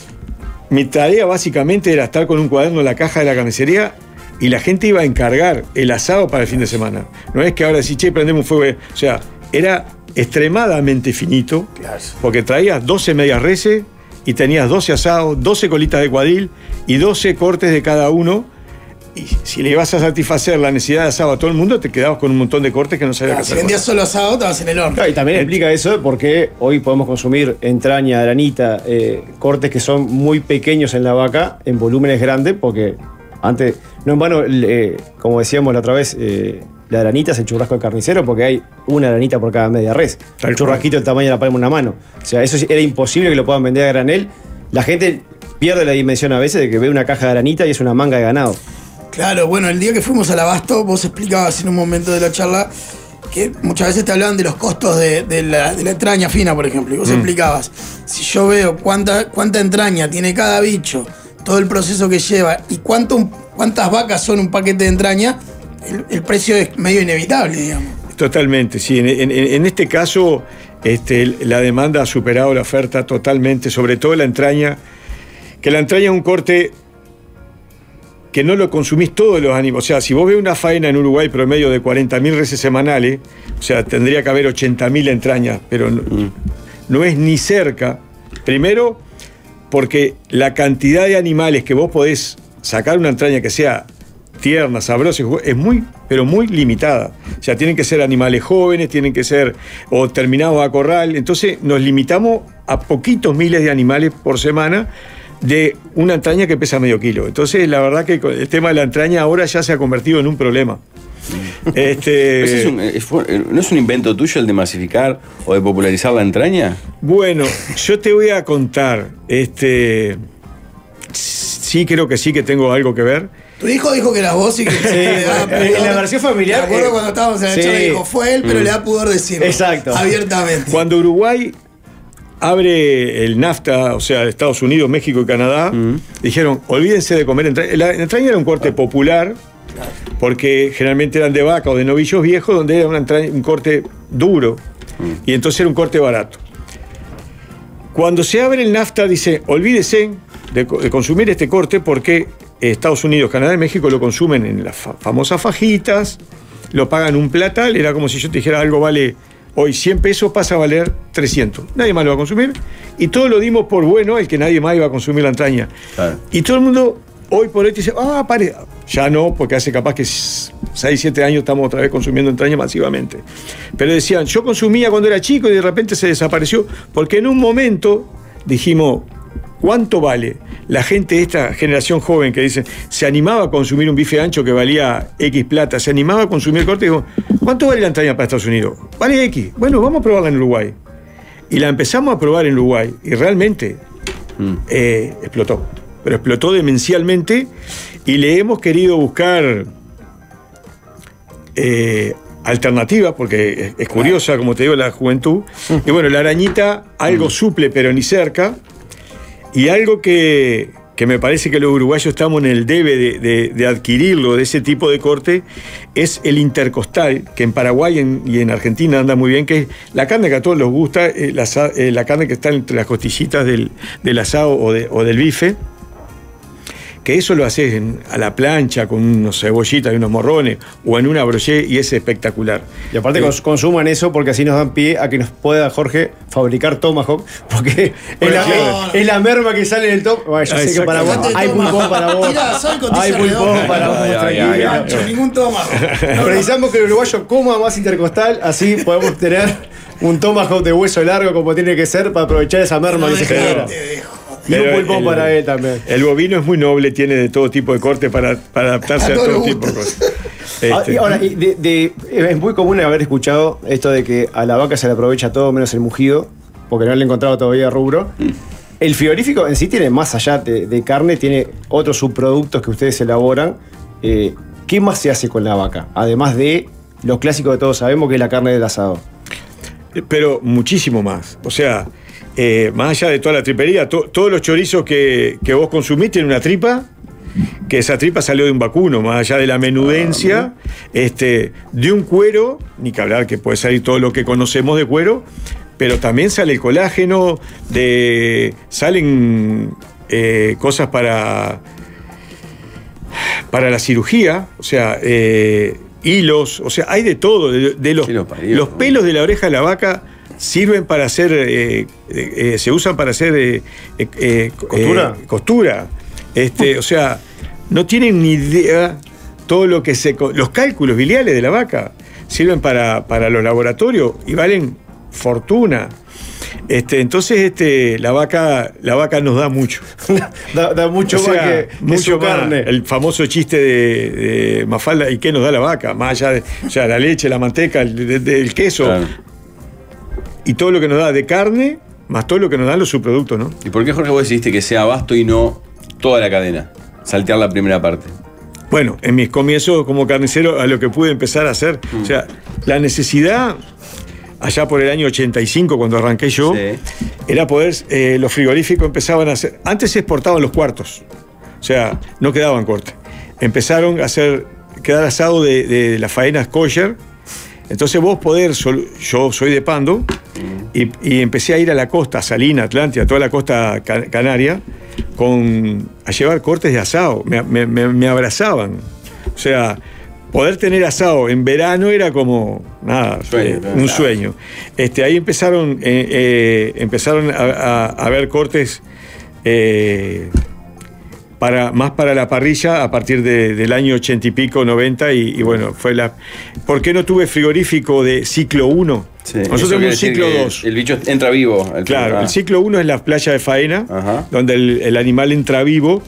mi tarea básicamente era estar con un cuaderno en la caja de la carnicería y la gente iba a encargar el asado para el fin de semana. No es que ahora decís, che, prendemos un fuego. O sea, era extremadamente finito, porque traías 12 medias reses y tenías 12 asados, 12 colitas de cuadril y 12 cortes de cada uno. Y si le ibas a satisfacer la necesidad de asado a todo el mundo, te quedabas con un montón de cortes que no sabías qué hacer. Si vendías solo asado, estabas en el horno. Claro, y también explica eso porque hoy podemos consumir entraña, granita, cortes que son muy pequeños en la vaca, en volúmenes grandes, porque antes, no en vano, como decíamos la otra vez, la granita es el churrasco del carnicero porque hay una granita por cada media res. El churrasquito del tamaño de la palma de una mano. O sea, eso era imposible que lo puedan vender a granel. La gente pierde la dimensión a veces de que ve una caja de granita y es una manga de ganado. Claro, bueno, el día que fuimos al abasto, vos explicabas en un momento de la charla que muchas veces te hablaban de los costos de la entraña fina, por ejemplo. Y vos explicabas, si yo veo cuánta entraña tiene cada bicho, todo el proceso que lleva y cuántas vacas son un paquete de entraña, el precio es medio inevitable, digamos. Totalmente, sí. En este caso, la demanda ha superado la oferta totalmente, sobre todo la entraña, que la entraña es un corte que no lo consumís todos los animales. O sea, si vos ves una faena en Uruguay promedio de 40.000 reses semanales, o sea, tendría que haber 80.000 entrañas, pero no es ni cerca. Primero, porque la cantidad de animales que vos podés sacar una entraña que sea tierna, sabrosa, es muy, pero muy limitada. O sea, tienen que ser animales jóvenes, tienen que ser o terminados a corral. Entonces nos limitamos a poquitos miles de animales por semana de una entraña que pesa medio kilo. Entonces la verdad que el tema de la entraña ahora ya se ha convertido en un problema. ¿No es un invento tuyo el de masificar o de popularizar la entraña? Bueno, yo te voy a contar. Sí, creo que sí que tengo algo que ver. Tu hijo dijo que eras vos y que le daba pudor. En la versión familiar. Me acuerdo cuando estábamos en la charla dijo, fue él, pero le da pudor decirlo. Exacto. Abiertamente. Cuando Uruguay abre el NAFTA, o sea, Estados Unidos, México y Canadá, dijeron, olvídense de comer entraña. La entraña era un corte popular, porque generalmente eran de vaca o de novillos viejos, donde era un corte duro, y entonces era un corte barato. Cuando se abre el NAFTA, dice, olvídense de consumir este corte, porque Estados Unidos, Canadá y México lo consumen en las famosas fajitas, lo pagan un platal, era como si yo te dijera algo vale hoy 100 pesos, pasa a valer 300. Nadie más lo va a consumir. Y todo lo dimos por bueno, el que nadie más iba a consumir la entraña. Claro. Y todo el mundo hoy por hoy te dice, pare. Ya no, porque hace capaz que 6, 7 años estamos otra vez consumiendo entraña masivamente. Pero decían, yo consumía cuando era chico y de repente se desapareció, porque en un momento dijimos, ¿cuánto vale? La gente de esta generación joven que dice, se animaba a consumir un bife ancho que valía X plata, se animaba a consumir el corte y digo, ¿cuánto vale la entraña para Estados Unidos? Vale X. Bueno, vamos a probarla en Uruguay. Y la empezamos a probar en Uruguay y realmente explotó. Pero explotó demencialmente y le hemos querido buscar alternativas, porque es curiosa, como te digo, la juventud. Y bueno, la arañita algo suple, pero ni cerca. Y algo que me parece que los uruguayos estamos en el debe de adquirirlo, de ese tipo de corte, es el intercostal, que en Paraguay y en Argentina anda muy bien, que es la carne que a todos les gusta, la carne que está entre las costillitas del asado o del bife, que eso lo haces a la plancha con unos cebollitas y unos morrones o en una brochette y es espectacular. Y aparte consuman eso porque así nos dan pie a que nos pueda Jorge fabricar tomahawk, porque es la merma que sale del top. Bueno, yo sé que para vos hay pulpón para vos. Hay pulpón para vos, tranquilo. Ningún tomahawk. Precisamos que el uruguayo coma más intercostal, así podemos tener un tomahawk de hueso largo como tiene que ser para aprovechar esa merma que se genera. Y un pulpón para él también. El bovino es muy noble, tiene de todo tipo de corte para adaptarse a todo tipo de cosas. Ahora, es muy común haber escuchado esto de que a la vaca se le aprovecha todo menos el mugido, porque no le he encontrado todavía rubro. El frigorífico en sí tiene, más allá de carne, tiene otros subproductos que ustedes elaboran. ¿Qué más se hace con la vaca? Además de los clásicos que todos sabemos, que es la carne del asado. Pero muchísimo más. O sea, más allá de toda la tripería, todos los chorizos que vos consumís tienen una tripa, que esa tripa salió de un vacuno, más allá de la menudencia, de un cuero, ni que hablar que puede salir todo lo que conocemos de cuero, pero también sale el colágeno, salen cosas para la cirugía, o sea, hilos, o sea, hay de todo, los pelos de la oreja de la vaca sirven para hacer, se usan para hacer costura. O sea, no tienen ni idea todo lo que los cálculos biliares de la vaca sirven para los laboratorios y valen fortuna. Entonces la vaca nos da mucho. da mucho, o sea, más que mucho más. Carne. El famoso chiste de Mafalda, ¿y qué nos da la vaca? Más allá de, o sea, la leche, la manteca, el queso. Claro. Y todo lo que nos da de carne, más todo lo que nos dan los subproductos, ¿no? ¿Y por qué, Jorge, vos decidiste que sea abasto y no toda la cadena? Saltear la primera parte. Bueno, en mis comienzos como carnicero, a lo que pude empezar a hacer, o sea, la necesidad, allá por el año 85, cuando arranqué yo, era poder, los frigoríficos empezaban a hacer, antes se exportaban los cuartos, o sea, no quedaban cortes. Empezaron a quedar asado de las faenas kosher. Entonces vos yo soy de Pando, y empecé a ir a la costa, Salina, Atlántida, toda la costa canaria, a llevar cortes de asado. Me abrazaban. O sea, poder tener asado en verano era como, nada, un sueño. Ahí empezaron a ver cortes más para la parrilla a partir del año 80 y pico, 90, y bueno, ¿por qué no tuve frigorífico de ciclo 1? Sí. Nosotros tenemos un ciclo 2. El bicho entra vivo. Claro, el ciclo 1 es la playa de faena, donde el animal entra vivo.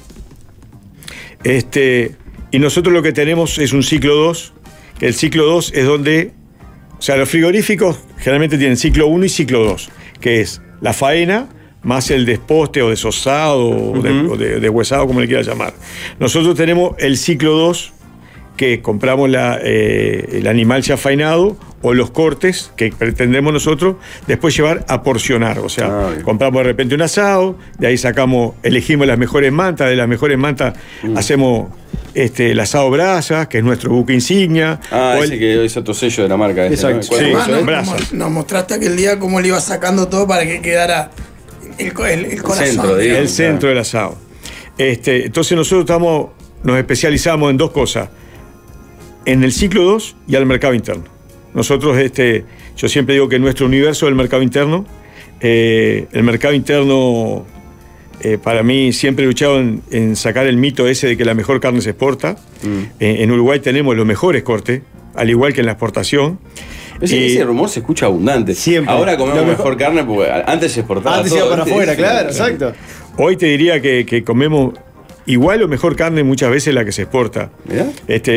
Y nosotros lo que tenemos es un ciclo 2, que el ciclo 2 es donde, o sea, los frigoríficos generalmente tienen ciclo 1 y ciclo 2, que es la faena más el desposte o desosado o deshuesado, como le quieras llamar. Nosotros tenemos el ciclo 2, que compramos el animal ya faenado o los cortes que pretendemos nosotros después llevar a porcionar. O sea, compramos de repente un asado, de ahí elegimos las mejores mantas, de las mejores mantas hacemos el asado Brasa, que es nuestro buque insignia. Que es otro sello de la marca. Exacto. Sí, nos mostraste aquel día cómo le ibas sacando todo para que quedara el corazón. El centro del asado. Entonces nosotros nos especializamos en dos cosas: en el ciclo 2 y al mercado interno. Nosotros, yo siempre digo que nuestro universo es el mercado interno. El mercado interno, para mí, siempre he luchado en sacar el mito ese de que la mejor carne se exporta. En Uruguay tenemos los mejores cortes, al igual que en la exportación. Ese rumor se escucha abundante. Siempre. Ahora comemos mejor carne porque antes se exportaba. Antes iba para afuera, claro, exacto. Hoy te diría que comemos igual o mejor carne muchas veces la que se exporta. ¿Mirá?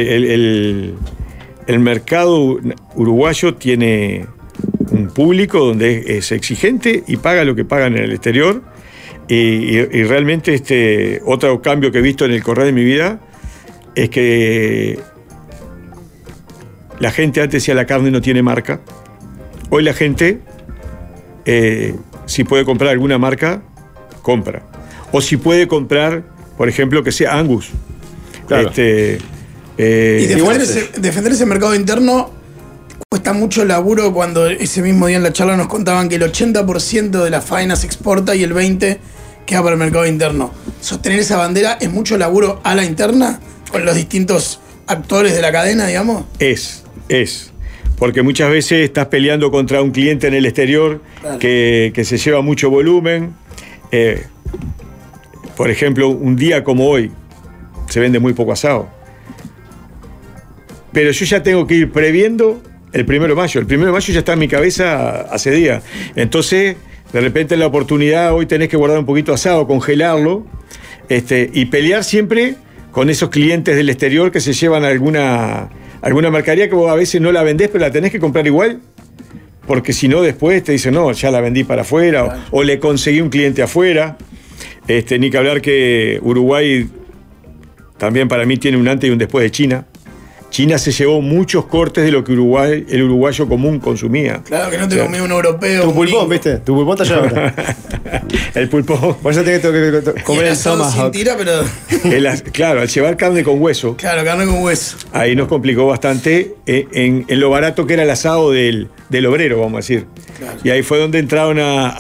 El mercado uruguayo tiene un público donde es exigente y paga lo que pagan en el exterior. Y realmente otro cambio que he visto en el correr de mi vida es que la gente antes decía la carne no tiene marca. Hoy la gente, si puede comprar alguna marca, compra. O si puede comprar, por ejemplo, que sea Angus. Claro. Y defender ese mercado interno cuesta mucho laburo, cuando ese mismo día en la charla nos contaban que el 80% de la faena se exporta y el 20% queda para el mercado interno. Sostener esa bandera es mucho laburo a la interna con los distintos actores de la cadena, digamos. Es. Porque muchas veces estás peleando contra un cliente en el exterior, claro, que se lleva mucho volumen. Por ejemplo, un día como hoy se vende muy poco asado. Pero yo ya tengo que ir previendo el 1 de mayo. El 1 de mayo ya está en mi cabeza hace días. Entonces, de repente la oportunidad, hoy tenés que guardar un poquito de asado, congelarlo, y pelear siempre con esos clientes del exterior que se llevan alguna mercadería que vos a veces no la vendés, pero la tenés que comprar igual. Porque si no, después te dicen, no, ya la vendí para afuera, claro, o le conseguí un cliente afuera. Ni que hablar que Uruguay también para mí tiene un antes y un después de China. China se llevó muchos cortes de lo que el uruguayo común consumía. Claro, que no te comía un europeo. Tu pulpón, ¿viste? Tu pulpón está allá. El pulpón. Por eso tengo que comer el tomahawk. Sin tira, pero... Claro, al llevar carne con hueso. Claro, carne con hueso. Ahí nos complicó bastante en lo barato que era el asado del obrero, vamos a decir. Claro. Y ahí fue donde entraron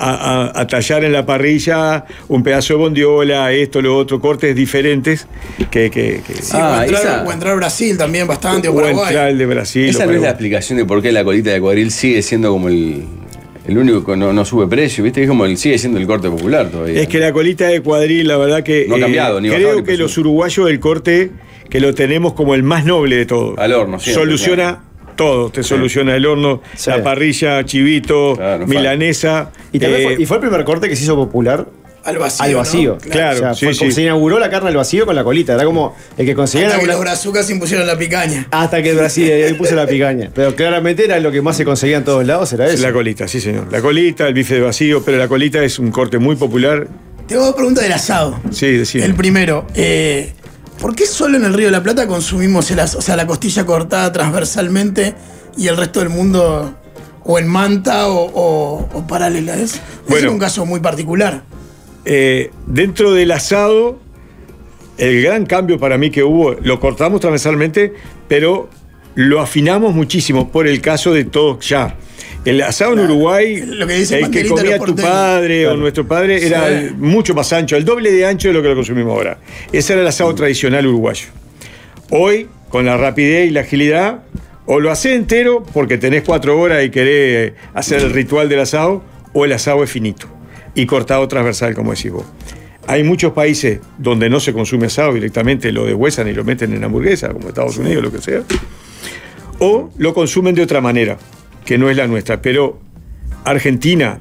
a tallar en la parrilla un pedazo de bondiola, esto, lo otro, cortes diferentes Sí, o entrar Brasil también bastante, o Paraguay. Entrar el de Brasil. Esa no es la explicación de por qué la colita de cuadril sigue siendo como el único que no sube precio, ¿viste? Es como sigue siendo el corte popular todavía. Es que la colita de cuadril, la verdad que... No ha cambiado, ni creo bajado, que los uruguayos del corte, que lo tenemos como el más noble de todos. Al horno, siempre, soluciona... Claro. Todo, te soluciona el horno, sí, la parrilla, chivito, claro, milanesa. Y fue el primer corte que se hizo popular al vacío. ¿no? Claro, o sea, como se inauguró la carne al vacío con la colita. Era como el que conseguía. Hasta que los brazucas impusieron la picaña. Hasta que Brasil ahí puso la picaña. Pero claramente era lo que más se conseguía en todos lados, era eso. La colita, sí, señor. La colita, el bife de vacío, pero la colita es un corte muy popular. Tengo dos preguntas del asado. Sí, decime. El primero, ¿por qué solo en el Río de la Plata consumimos la costilla cortada transversalmente y el resto del mundo o en manta o paralela? Es un caso muy particular. Dentro del asado, el gran cambio para mí que hubo, lo cortamos transversalmente, pero lo afinamos muchísimo por el caso de todos ya. El asado en Uruguay, lo que dice el que comía tu padre o nuestro padre, era mucho más ancho, el doble de ancho de lo que lo consumimos ahora. Ese era el asado tradicional uruguayo. Hoy, con la rapidez y la agilidad, o lo hacés entero porque tenés 4 horas y querés hacer el ritual del asado, o el asado es finito y cortado transversal, como decís vos. Hay muchos países donde no se consume asado, directamente lo deshuesan y lo meten en hamburguesa, como Estados Unidos, lo que sea. O lo consumen de otra manera, que no es la nuestra. Pero Argentina,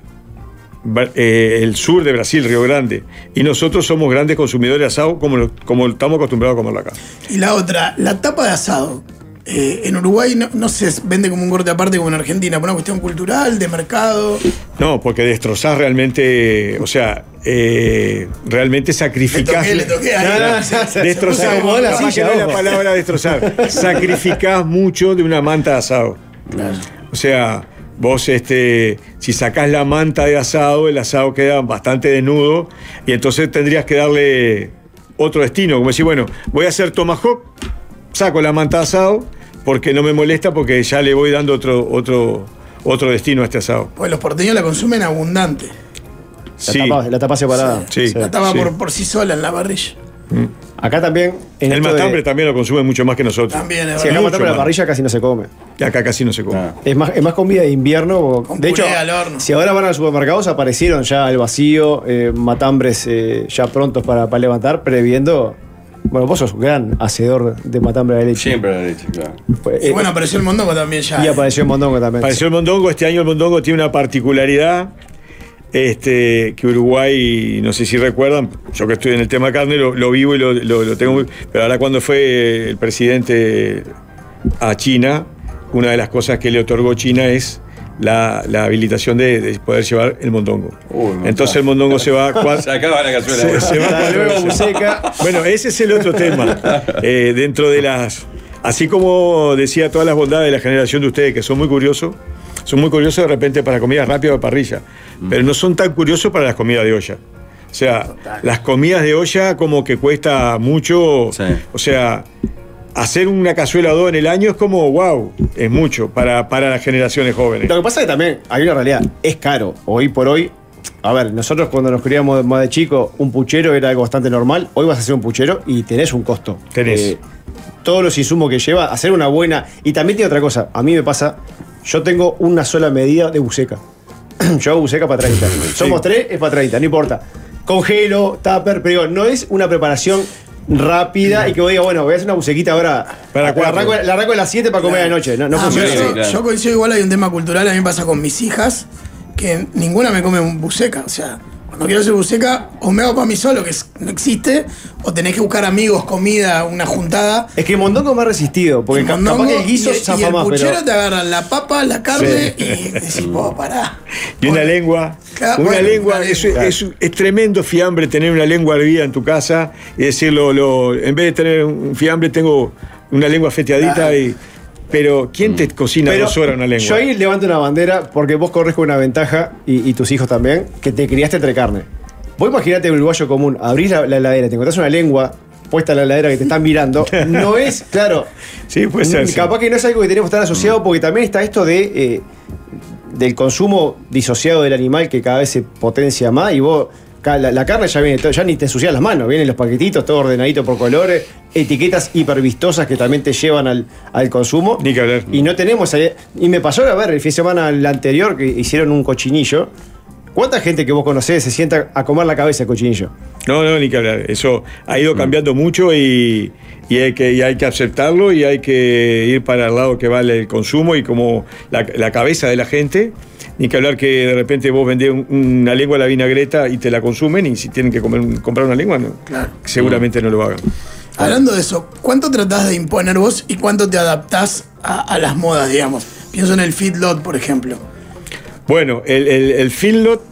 el sur de Brasil, Río Grande, y nosotros somos grandes consumidores de asado como estamos acostumbrados a comerlo acá. Y la otra, la tapa de asado, En Uruguay no se vende como un corte aparte como en Argentina, por una cuestión cultural, de mercado. No, porque destrozás realmente, o sea, realmente sacrificás. Le toqué. Destrozás, como la capaz que no es la palabra destrozar. Sacrificás mucho de una manta de asado. Claro. O sea, vos si sacás la manta de asado, el asado queda bastante desnudo y entonces tendrías que darle otro destino, como decir, bueno, voy a hacer tomahawk, saco la manta de asado porque no me molesta, porque ya le voy dando otro destino a este asado. Pues los porteños la consumen abundante. Sí. La tapa separada. Sí. La tapa Sí. por sí sola en la parrilla. Acá también. En El esto matambre también lo consume mucho más que nosotros. También es Sí, acá verdad. matambre a la más. parrilla casi no se come. Y acá casi no se come. Ah. Es más comida de invierno. Con De hecho, puré al horno. si ahora van a los supermercados, aparecieron ya al vacío, matambres ya prontos para levantar, previendo. Bueno, vos sos un gran hacedor de matambre de leche. Siempre la leche, claro. Pues, Y bueno, apareció el mondongo también ya. y apareció el mondongo también. Pareció el mondongo. Este año el mondongo tiene una particularidad que Uruguay, no sé si recuerdan, yo que estoy en el tema carne, lo vivo y lo tengo muy. Pero ahora, cuando fue el presidente a China, una de las cosas que le otorgó China es la habilitación de poder llevar el mondongo. Uy, no Entonces está. el mondongo se va. Se acaba la cazuela. Se va Hasta luego, cuando- Buceca. Bueno, ese es el otro tema. Dentro de las. Así como decía, todas las bondades de la generación de ustedes, que son muy curiosos de repente para comidas rápidas de parrilla, pero no son tan curiosos para las comidas de olla. O sea, las comidas de olla como que cuesta mucho. Sí. O sea, hacer una cazuela o dos en el año es como, wow, es mucho para las generaciones jóvenes. Lo que pasa es que también hay una realidad, es caro. Hoy por hoy, a ver, nosotros cuando nos criamos más de chico, un puchero era algo bastante normal. Hoy vas a hacer un puchero y tenés un costo. Tenés. Todos los insumos que lleva, hacer una buena. Y también tiene otra cosa, a mí me pasa, yo tengo una sola medida de buceca. Yo hago buceca para 30. Somos 3, es para 30, no importa. Congelo, tupper, pero digo, no es una preparación rápida y que vos digas, bueno, voy a hacer una bucequita ahora. Para la cuatro. arranco a las 7 para comer de noche. No Ah, funciona. pero Sí, claro. yo coincido, igual hay un tema cultural, a mí me pasa con mis hijas, que ninguna me come un buceca. O sea, cuando quiero hacer buceca, o me hago para mí solo, que no existe, o tenés que buscar amigos, comida, una juntada. Es que el mondongo es más resistido, porque El capaz mondongo que el guiso y zafa el más, puchero pero. te agarran la papa, la carne y decís, pará. Y una lengua. Claro, Una bueno, lengua. una Es, lengua. es tremendo fiambre tener una lengua hervida en tu casa y decirlo, en vez de tener un fiambre, tengo una lengua feteadita. Claro. Pero ¿quién te cocina Pero 2 horas una lengua? yo ahí levanto una bandera porque vos corres con una ventaja, y tus hijos también, que te criaste entre carne. Vos imaginate el uruguayo común, abrís la heladera, te encontrás una lengua puesta en la heladera que te están mirando. No es, claro. Sí, puede ser, sí. Capaz que no es algo que tenemos tan asociado, porque también está esto del consumo disociado del animal, que cada vez se potencia más, y vos. La carne ya viene, ya ni te ensucias las manos, vienen los paquetitos, todo ordenadito por colores, etiquetas hipervistosas que también te llevan al consumo. Ni que hablar. Y no tenemos ahí. Y me pasó a ver el fin de semana anterior que hicieron un cochinillo. ¿Cuánta gente que vos conocés se sienta a comer la cabeza el cochinillo? No, ni que hablar. Eso ha ido cambiando mucho y hay que aceptarlo, y hay que ir para el lado que vale el consumo y como la cabeza de la gente. Ni que hablar que de repente vos vendés una lengua a la vinagreta y te la consumen, y si tienen que comprar una lengua, no, Claro. seguramente no lo hagan. Hablando de eso, ¿cuánto tratás de imponer vos y cuánto te adaptás a las modas, digamos? Pienso en el feedlot, por ejemplo. Bueno, el feedlot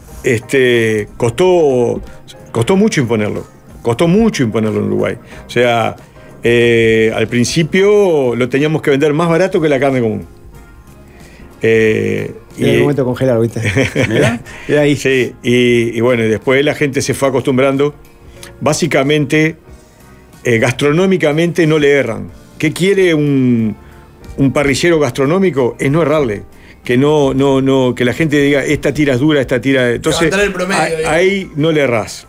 costó mucho imponerlo. Costó mucho imponerlo en Uruguay. O sea, al principio lo teníamos que vender más barato que la carne común. Era el momento de congelar, ¿viste? Mirá. Y ahí. Sí, y bueno, y después la gente se fue acostumbrando. Básicamente, gastronómicamente no le erran. ¿Qué quiere un parrillero gastronómico? Es no errarle. Que que la gente diga, esta tira es dura, esta tira. Entonces, Levantar el promedio, digamos. ahí no le errás.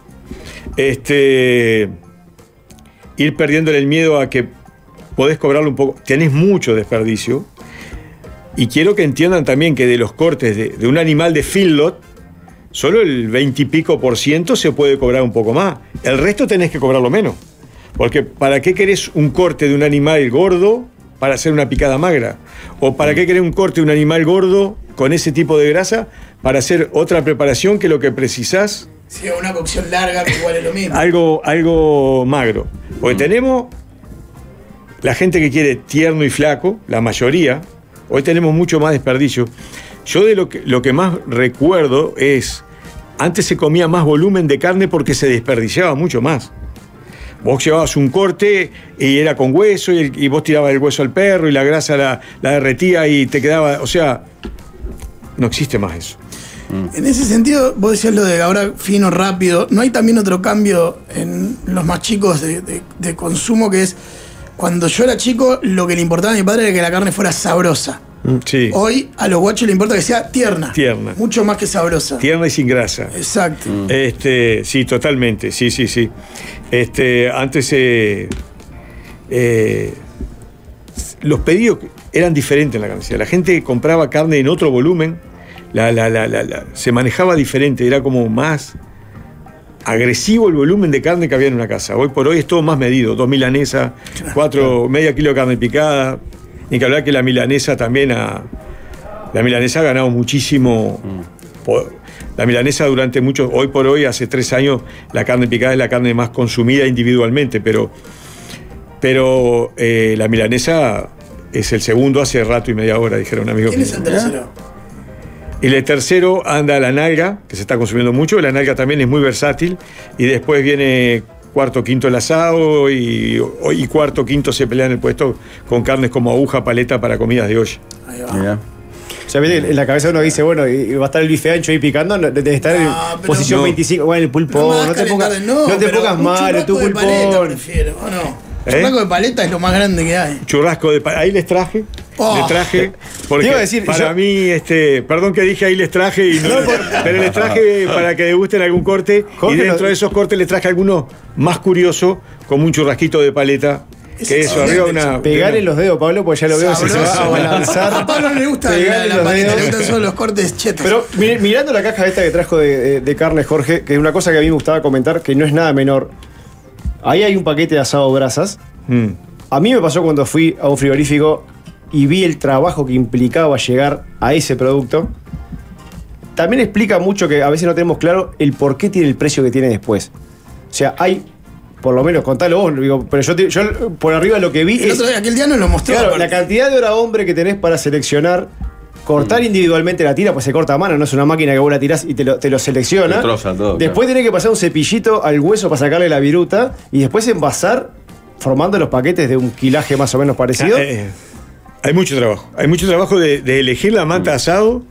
Ir perdiéndole el miedo a que podés cobrarle un poco. Tenés mucho desperdicio. Y quiero que entiendan también que de los cortes de un animal de feedlot, solo el 20 y pico % se puede cobrar un poco más. El resto tenés que cobrarlo menos. Porque ¿para qué querés un corte de un animal gordo para hacer una picada magra? ¿O para qué querés un corte de un animal gordo con ese tipo de grasa para hacer otra preparación que lo que precisás? Sí, una cocción larga que igual es lo mismo. Algo magro. Porque tenemos la gente que quiere tierno y flaco, la mayoría, hoy tenemos mucho más desperdicio. Yo de lo que más recuerdo es, antes se comía más volumen de carne porque se desperdiciaba mucho más. Vos llevabas un corte y era con hueso y vos tirabas el hueso al perro y la grasa la derretía y te quedaba, o sea, no existe más eso. En ese sentido, vos decías lo de ahora fino, rápido. ¿No hay también otro cambio en los más chicos de consumo que es, cuando yo era chico, lo que le importaba a mi padre era que la carne fuera sabrosa? Sí. Hoy a los guachos le importa que sea tierna. Tierna. Mucho más que sabrosa. Tierna y sin grasa. Exacto. Sí, totalmente. Sí. Antes los pedidos eran diferentes en la carnicería. La gente compraba carne en otro volumen. Se manejaba diferente. Era como más agresivo el volumen de carne que había en una casa. Hoy por hoy es todo más medido. 2 milanesas, medio kilo de carne picada. Ni que hablar que la milanesa también la milanesa ha ganado muchísimo. La milanesa durante muchos, hoy por hoy, hace 3 años, la carne picada es la carne más consumida individualmente, pero la milanesa es el segundo hace rato y media hora, dijeron amigos. ¿Quién es el tercero? Y el tercero anda la nalga, que se está consumiendo mucho. La nalga también es muy versátil. Y después viene cuarto, quinto el asado y cuarto, quinto se pelean el puesto con carnes como aguja, paleta para comidas de olla. Ahí va. Mirá. O sea, en la cabeza uno dice, bueno, y va a estar el bife ancho ahí picando, debe estar en posición 25. Bueno, el pulpón, no te pongas mal, tu de paleta pulpón. prefiero, ¿o no? Churrasco de paleta es lo más grande que hay. Churrasco de paleta. Ahí les traje. Porque te iba a decir, para mí, perdón que dije ahí les traje, pero les traje para que degusten algún corte. Jorge, y dentro de esos cortes les traje algunos más curiosos, como un churrasquito de paleta. Que eso, arriba una. Pegar en los dedos, Pablo, porque ya lo veo, se va a balanzar. A Pablo no le gusta la paleta, le gustan solo los cortes chetos. Pero mirando la caja esta que trajo de carne, Jorge, que es una cosa que a mí me gustaba comentar, que no es nada menor. Ahí hay un paquete de asado brasas. A mí me pasó cuando fui a un frigorífico y vi el trabajo que implicaba llegar a ese producto. También explica mucho que a veces no tenemos claro el por qué tiene el precio que tiene después. O sea, hay, por lo menos, contalo vos, digo, pero yo por arriba lo que vi es... Aquel día nos lo mostró. Claro, la cantidad de hora hombre que tenés para seleccionar, cortar individualmente la tira, pues se corta a mano, no es una máquina que vos la tirás y te lo selecciona. Te troza todo, después tenés que pasar un cepillito al hueso para sacarle la viruta y después envasar, formando los paquetes de un quilaje más o menos parecido. Hay mucho trabajo de elegir la mata asado,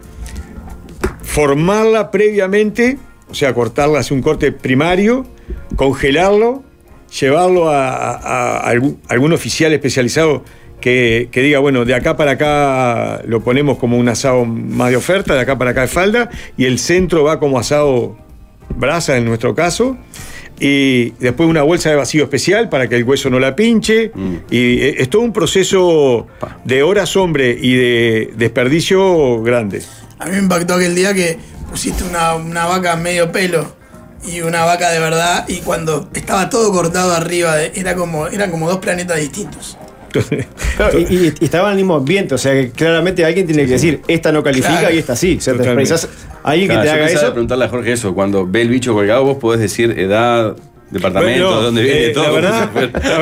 formarla previamente, o sea, cortarla hacia un corte primario, congelarlo, llevarlo a algún oficial especializado que diga, bueno, de acá para acá lo ponemos como un asado más de oferta, de acá para acá de falda, y el centro va como asado brasa en nuestro caso, y después una bolsa de vacío especial para que el hueso no la pinche, y es todo un proceso de horas hombre y de desperdicio grande. A mí me impactó aquel día que pusiste una vaca medio pelo y una vaca de verdad, y cuando estaba todo cortado arriba, eran como dos planetas distintos. Claro, y estaban en el mismo ambiente, o sea que claramente alguien tiene que decir, esta no califica, claro, y esta sí. O sea, te precisás alguien que te haga eso. Preguntarle a Jorge eso, cuando ve el bicho colgado, vos podés decir edad, departamento, bueno, de dónde viene, todo. La verdad,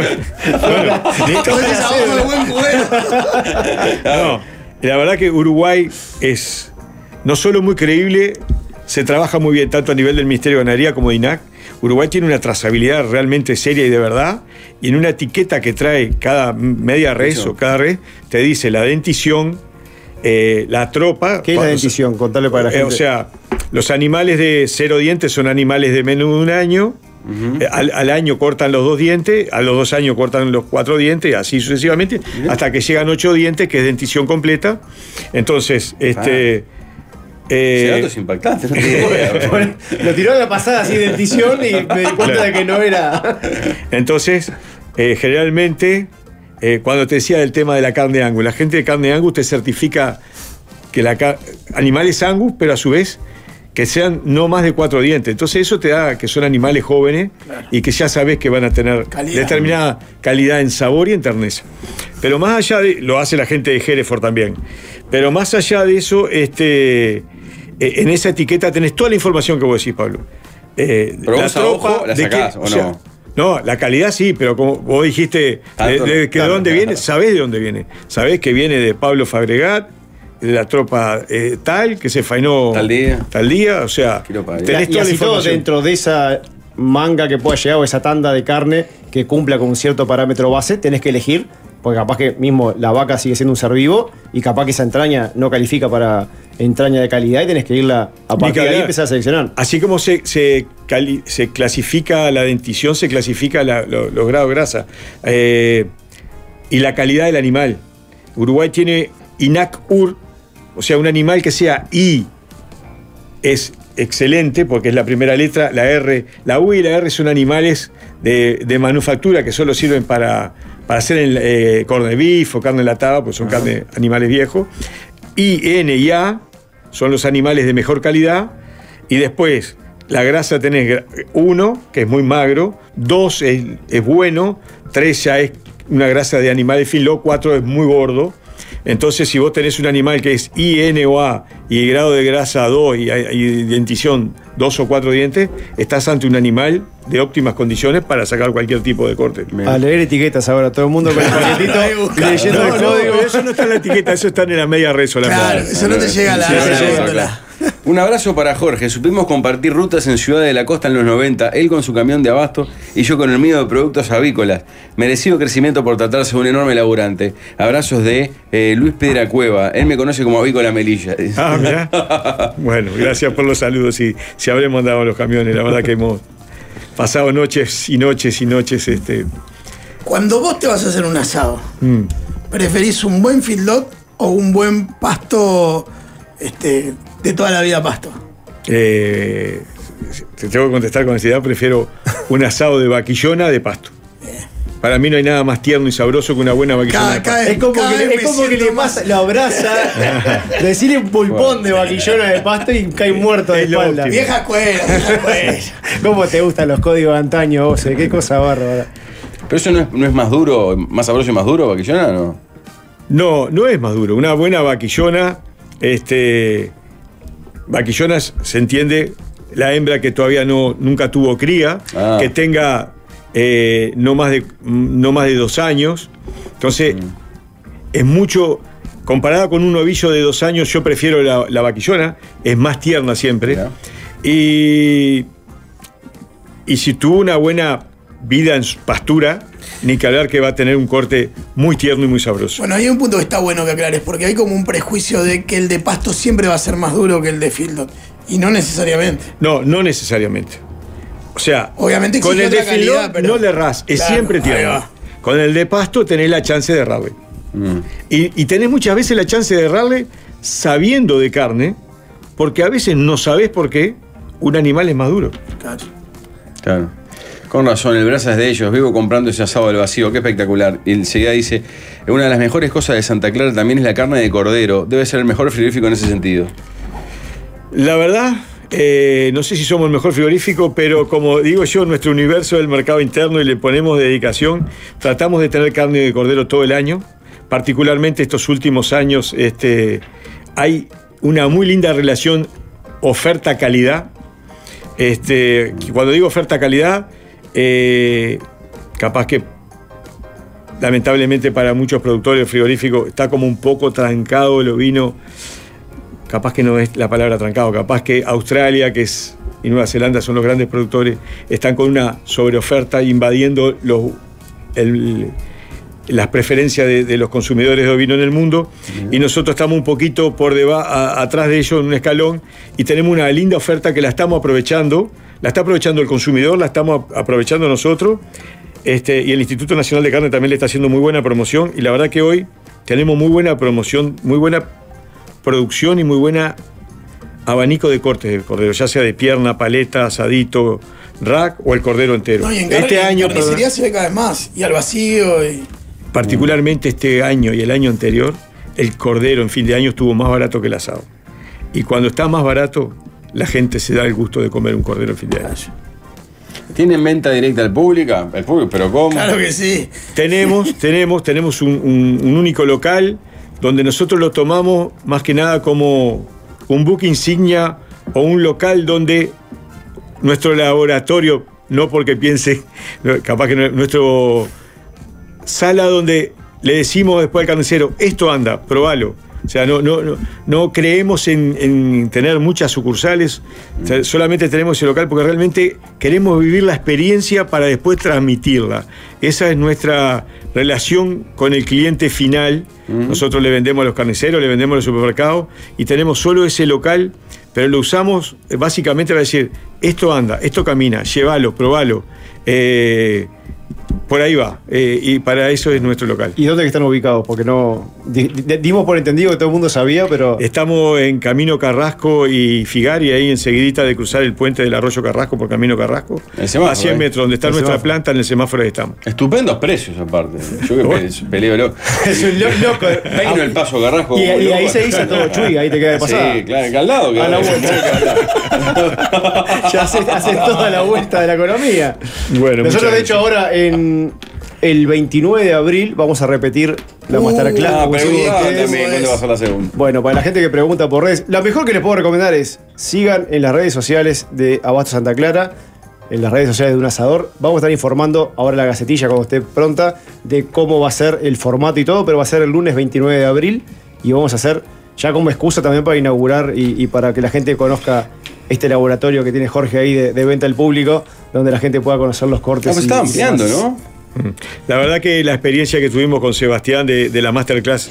la verdad que Uruguay es no solo muy creíble, se trabaja muy bien tanto a nivel del Ministerio de Ganadería como de INAC. Uruguay tiene una trazabilidad realmente seria y de verdad, y en una etiqueta que trae cada media res o cada res, te dice la dentición, la tropa. ¿Qué es la dentición? Contale para la gente. O sea, los animales de 0 dientes son animales de menos de un año. Al año cortan los 2 dientes, a los 2 años cortan los 4 dientes, así sucesivamente, hasta que llegan 8 dientes, que es dentición completa. Entonces, ese dato es impactante. Lo tiró de la pasada así dentición y me di cuenta de que no era. Entonces, generalmente, cuando te decía del tema de la carne Angus, la gente de carne Angus te certifica que animales Angus, pero a su vez que sean no más de 4 dientes. Entonces eso te da que son animales jóvenes, claro, y que ya sabes que van a tener determinada calidad en sabor y en terneza. Pero más allá de... Lo hace la gente de Hereford también. Pero más allá de eso, en esa etiqueta tenés toda la información que vos decís, Pablo. Pero vos a ojo la sacás, ¿o no? No, la calidad sí, pero como vos dijiste, ¿de dónde viene? Sabés de dónde viene. Sabés que viene de Pablo Fabregat, de la tropa tal, que se faenó tal día, o sea, tenés toda la información. Todo dentro de esa manga que pueda llegar o esa tanda de carne que cumpla con un cierto parámetro base, tenés que elegir, porque capaz que mismo la vaca sigue siendo un ser vivo y capaz que esa entraña no califica para entraña de calidad y tenés que irla a partir de ahí empezar a seleccionar. Así como se clasifica la dentición, se clasifica los grados de grasa y la calidad del animal. Uruguay tiene INAC-UR, o sea, un animal que sea I es excelente porque es la primera letra, la R, la U y la R son animales de manufactura que solo sirven para hacer corned beef o carne enlatada, pues son animales viejos. I, N y A son los animales de mejor calidad. Y después, la grasa tenés 1, que es muy magro, 2 es bueno, 3 ya es una grasa de animal de filo, 4 es muy gordo. Entonces, si vos tenés un animal que es I, N o A y el grado de grasa 2 y dentición 2 o 4 dientes, estás ante un animal de óptimas condiciones para sacar cualquier tipo de corte. A leer etiquetas ahora, todo el mundo con el paquetito leyendo el código. Eso no está en la etiqueta, eso está en la media red solamente. Claro, eso no te llega a la... Un abrazo para Jorge. Supimos compartir rutas en Ciudad de la Costa en los 90, él con su camión de abasto y yo con el mío de productos avícolas. Merecido crecimiento por tratarse de un enorme laburante. Abrazos de Luis Pedra Cueva. Él me conoce como Avícola Melilla. Ah, mirá. Bueno, gracias por los saludos. Si habremos andado en los camiones, la verdad que hemos pasado noches y noches y noches. Cuando vos te vas a hacer un asado, ¿preferís un buen feedlot o un buen pasto de toda la vida pasto? Te tengo que contestar con honestidad, prefiero un asado de vaquillona de pasto. Para mí no hay nada más tierno y sabroso que una buena vaquillona de pasto. Es como que lo abraza, decirle un pulpón de vaquillona de pasto y cae muerto de espalda. Vieja escuela, vieja escuela. ¿Cómo te gustan los códigos de antaño, vos? Qué cosa bárbara. ¿Pero eso no es más duro, más sabroso y más duro, vaquillona, no? No es más duro. Una buena vaquillona, vaquillonas se entiende la hembra que todavía nunca tuvo cría, que tenga no más de 2 años. Entonces, es mucho. Comparada con un novillo de 2 años, yo prefiero la vaquillona, es más tierna siempre. Yeah. Y si tuvo una buena vida en su pastura, ni que hablar que va a tener un corte muy tierno y muy sabroso. Bueno, hay un punto que está bueno que aclares, porque hay como un prejuicio de que el de pasto siempre va a ser más duro que el de feedlot. Y no necesariamente. No necesariamente. O sea, obviamente con el de feedlot pero no le errás, es siempre tierno. Con el de pasto tenés la chance de errarle. Y tenés muchas veces la chance de errarle sabiendo de carne, porque a veces no sabés por qué un animal es más duro. Claro. Con razón, el brazo es de ellos. Vivo comprando ese asado al vacío, qué espectacular. Y enseguida dice: una de las mejores cosas de Santa Clara también es la carne de cordero. Debe ser el mejor frigorífico en ese sentido. La verdad, no sé si somos el mejor frigorífico, pero como digo yo, nuestro universo del mercado interno y le ponemos dedicación, tratamos de tener carne de cordero todo el año. Particularmente estos últimos años hay una muy linda relación oferta-calidad. Cuando digo oferta-calidad, capaz que lamentablemente para muchos productores frigoríficos está como un poco trancado el ovino. Capaz que no es la palabra trancado, capaz que Australia y Nueva Zelanda son los grandes productores, están con una sobreoferta invadiendo las preferencias de los consumidores de ovino en el mundo, y nosotros estamos un poquito atrás de ellos en un escalón, y tenemos una linda oferta que la estamos aprovechando. La está aprovechando el consumidor, la estamos aprovechando nosotros, y el Instituto Nacional de Carne también le está haciendo muy buena promoción, y la verdad que hoy tenemos muy buena promoción, muy buena producción y muy buena abanico de cortes de cordero, ya sea de pierna, paleta, asadito, rack o el cordero entero. No, y en carnicería se ve cada vez más, y al vacío. Particularmente este año y el año anterior, el cordero en fin de año estuvo más barato que el asado. Y cuando está más barato, la gente se da el gusto de comer un cordero en fin de año. ¿Tienen venta directa al público? ¿Pero cómo? Claro que sí. Tenemos un único local donde nosotros lo tomamos más que nada como un buque insignia o un local donde nuestro laboratorio no porque piense, capaz que nuestro sala donde le decimos después al carnicero, esto anda, probalo. O sea, no creemos en tener muchas sucursales, o sea, solamente tenemos el local porque realmente queremos vivir la experiencia para después transmitirla. Esa es nuestra relación con el cliente final. Nosotros le vendemos a los carniceros, le vendemos a los supermercados y tenemos solo ese local, pero lo usamos básicamente para decir, esto anda, esto camina, llévalo, probalo. Por ahí va, y para eso es nuestro local. ¿Y dónde están ubicados? Porque no dimos por entendido que todo el mundo sabía, pero... Estamos en Camino Carrasco y Figari, ahí enseguidita de cruzar el puente del Arroyo Carrasco por Camino Carrasco. El semáforo, a 100 metros, donde está nuestra planta, en el semáforo ahí estamos. Estupendos precios, aparte. Yo que peleo loco. Es un loco. Ahí no el paso Carrasco. Y ahí se dice todo Chuy, ahí te queda de pasada. Sí, claro, al lado. A la vuelta. Ya haces toda la vuelta de la economía. Bueno, nosotros, de hecho, ahora en el 29 de abril vamos a repetir la Masterclass. ¿Cuándo va a ser la segunda? Bueno, para la gente que pregunta por redes, lo mejor que les puedo recomendar es sigan en las redes sociales de Abasto Santa Clara, en las redes sociales de Un Asador. Vamos a estar informando ahora en la Gacetilla, cuando esté pronta, de cómo va a ser el formato y todo, pero va a ser el lunes 29 de abril y vamos a hacer ya como excusa también para inaugurar y para que la gente conozca este laboratorio que tiene Jorge ahí de venta al público, donde la gente pueda conocer los cortes. Pues está ampliando, ¿no? La verdad que la experiencia que tuvimos con Sebastián de la Masterclass,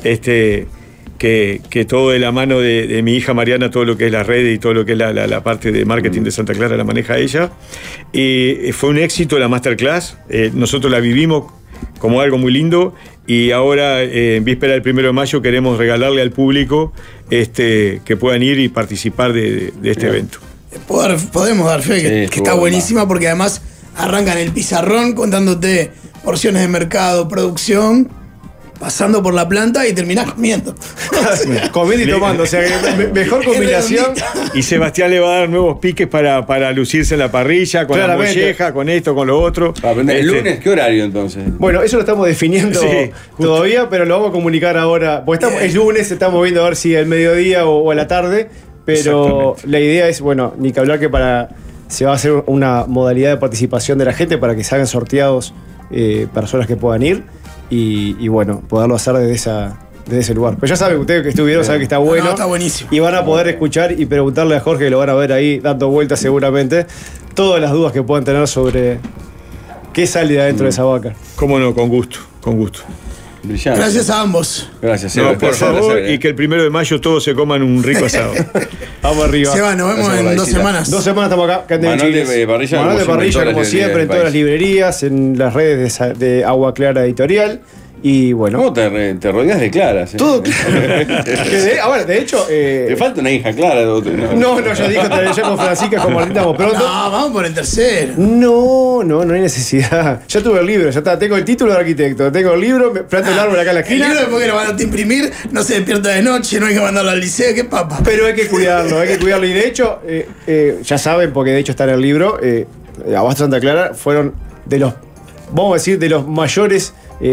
que todo de la mano de mi hija Mariana, todo lo que es la red y todo lo que es la parte de marketing de Santa Clara la maneja ella. Y fue un éxito la Masterclass, nosotros la vivimos como algo muy lindo y ahora en víspera del 1 de mayo queremos regalarle al público que puedan ir y participar de este evento. Podemos dar fe que está buenísima porque además arrancan el pizarrón contándote porciones de mercado, producción, pasando por la planta y terminás comiendo. Comiendo y tomando, o sea, mejor combinación. Y Sebastián le va a dar nuevos piques para lucirse en la parrilla, con la molleja, con esto, con lo otro. ¿El lunes qué horario entonces? Bueno, eso lo estamos definiendo todavía, pero lo vamos a comunicar ahora. Porque es lunes, estamos viendo a ver si al mediodía o a la tarde, pero la idea es, bueno, ni que hablar que se va a hacer una modalidad de participación de la gente para que se hagan sorteados personas que puedan ir. Y bueno, poderlo hacer desde ese lugar. Pero ya saben, ustedes que estuvieron saben que está bueno. Está buenísimo. Y van a poder escuchar y preguntarle a Jorge, que lo van a ver ahí dando vueltas seguramente, todas las dudas que puedan tener sobre qué sale de adentro de esa vaca. Cómo no, con gusto, con gusto. Brillante. Gracias a ambos. Gracias, Seba. No, por favor, y que el 1 de mayo todos se coman un rico asado. Vamos arriba. Seba, nos vemos en 2 semanas. 2 semanas estamos acá. Manuel de Parrilla, Manuel de Parrilla, como siempre, en todas las librerías, en las redes de Agua Clara Editorial. Y bueno. ¿Cómo te rodeas de claras? Todo. Ahora, de hecho. Te falta una hija clara. No, yo dije ya con Francisca, como estamos pronto. No, vamos por el tercero. No hay necesidad. Ya tuve el libro, ya está. Tengo el título de arquitecto, tengo el libro, planto el árbol acá en la esquina. El libro después que lo van a imprimir, no se despierta de noche, no hay que mandarlo al liceo, qué papa. Pero hay que cuidarlo. Y de hecho, ya saben, porque de hecho está en el libro, Abasto Santa Clara fueron de los, vamos a decir, de los mayores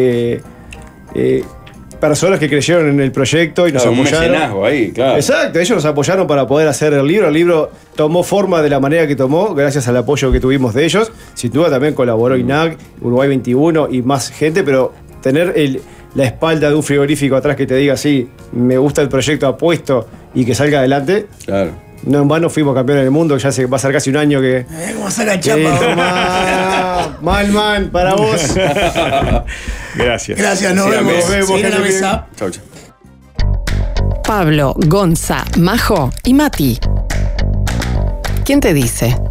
personas que creyeron en el proyecto y nos apoyaron. Un mecenazgo ahí, claro. Exacto, ellos nos apoyaron para poder hacer el libro. El libro tomó forma de la manera que tomó, gracias al apoyo que tuvimos de ellos. Sin duda también colaboró INAC, Uruguay 21 y más gente, pero tener la espalda de un frigorífico atrás que te diga, sí, me gusta el proyecto, apuesto y que salga adelante. Claro. No en vano fuimos campeones del mundo, ya va a ser casi un año que. ¿Cómo saca chapa? Malman, para vos. Gracias. Gracias, nos vemos. En la mesa. Chau, chau. Pablo, Gonza, Majo y Mati. ¿Quién te dice?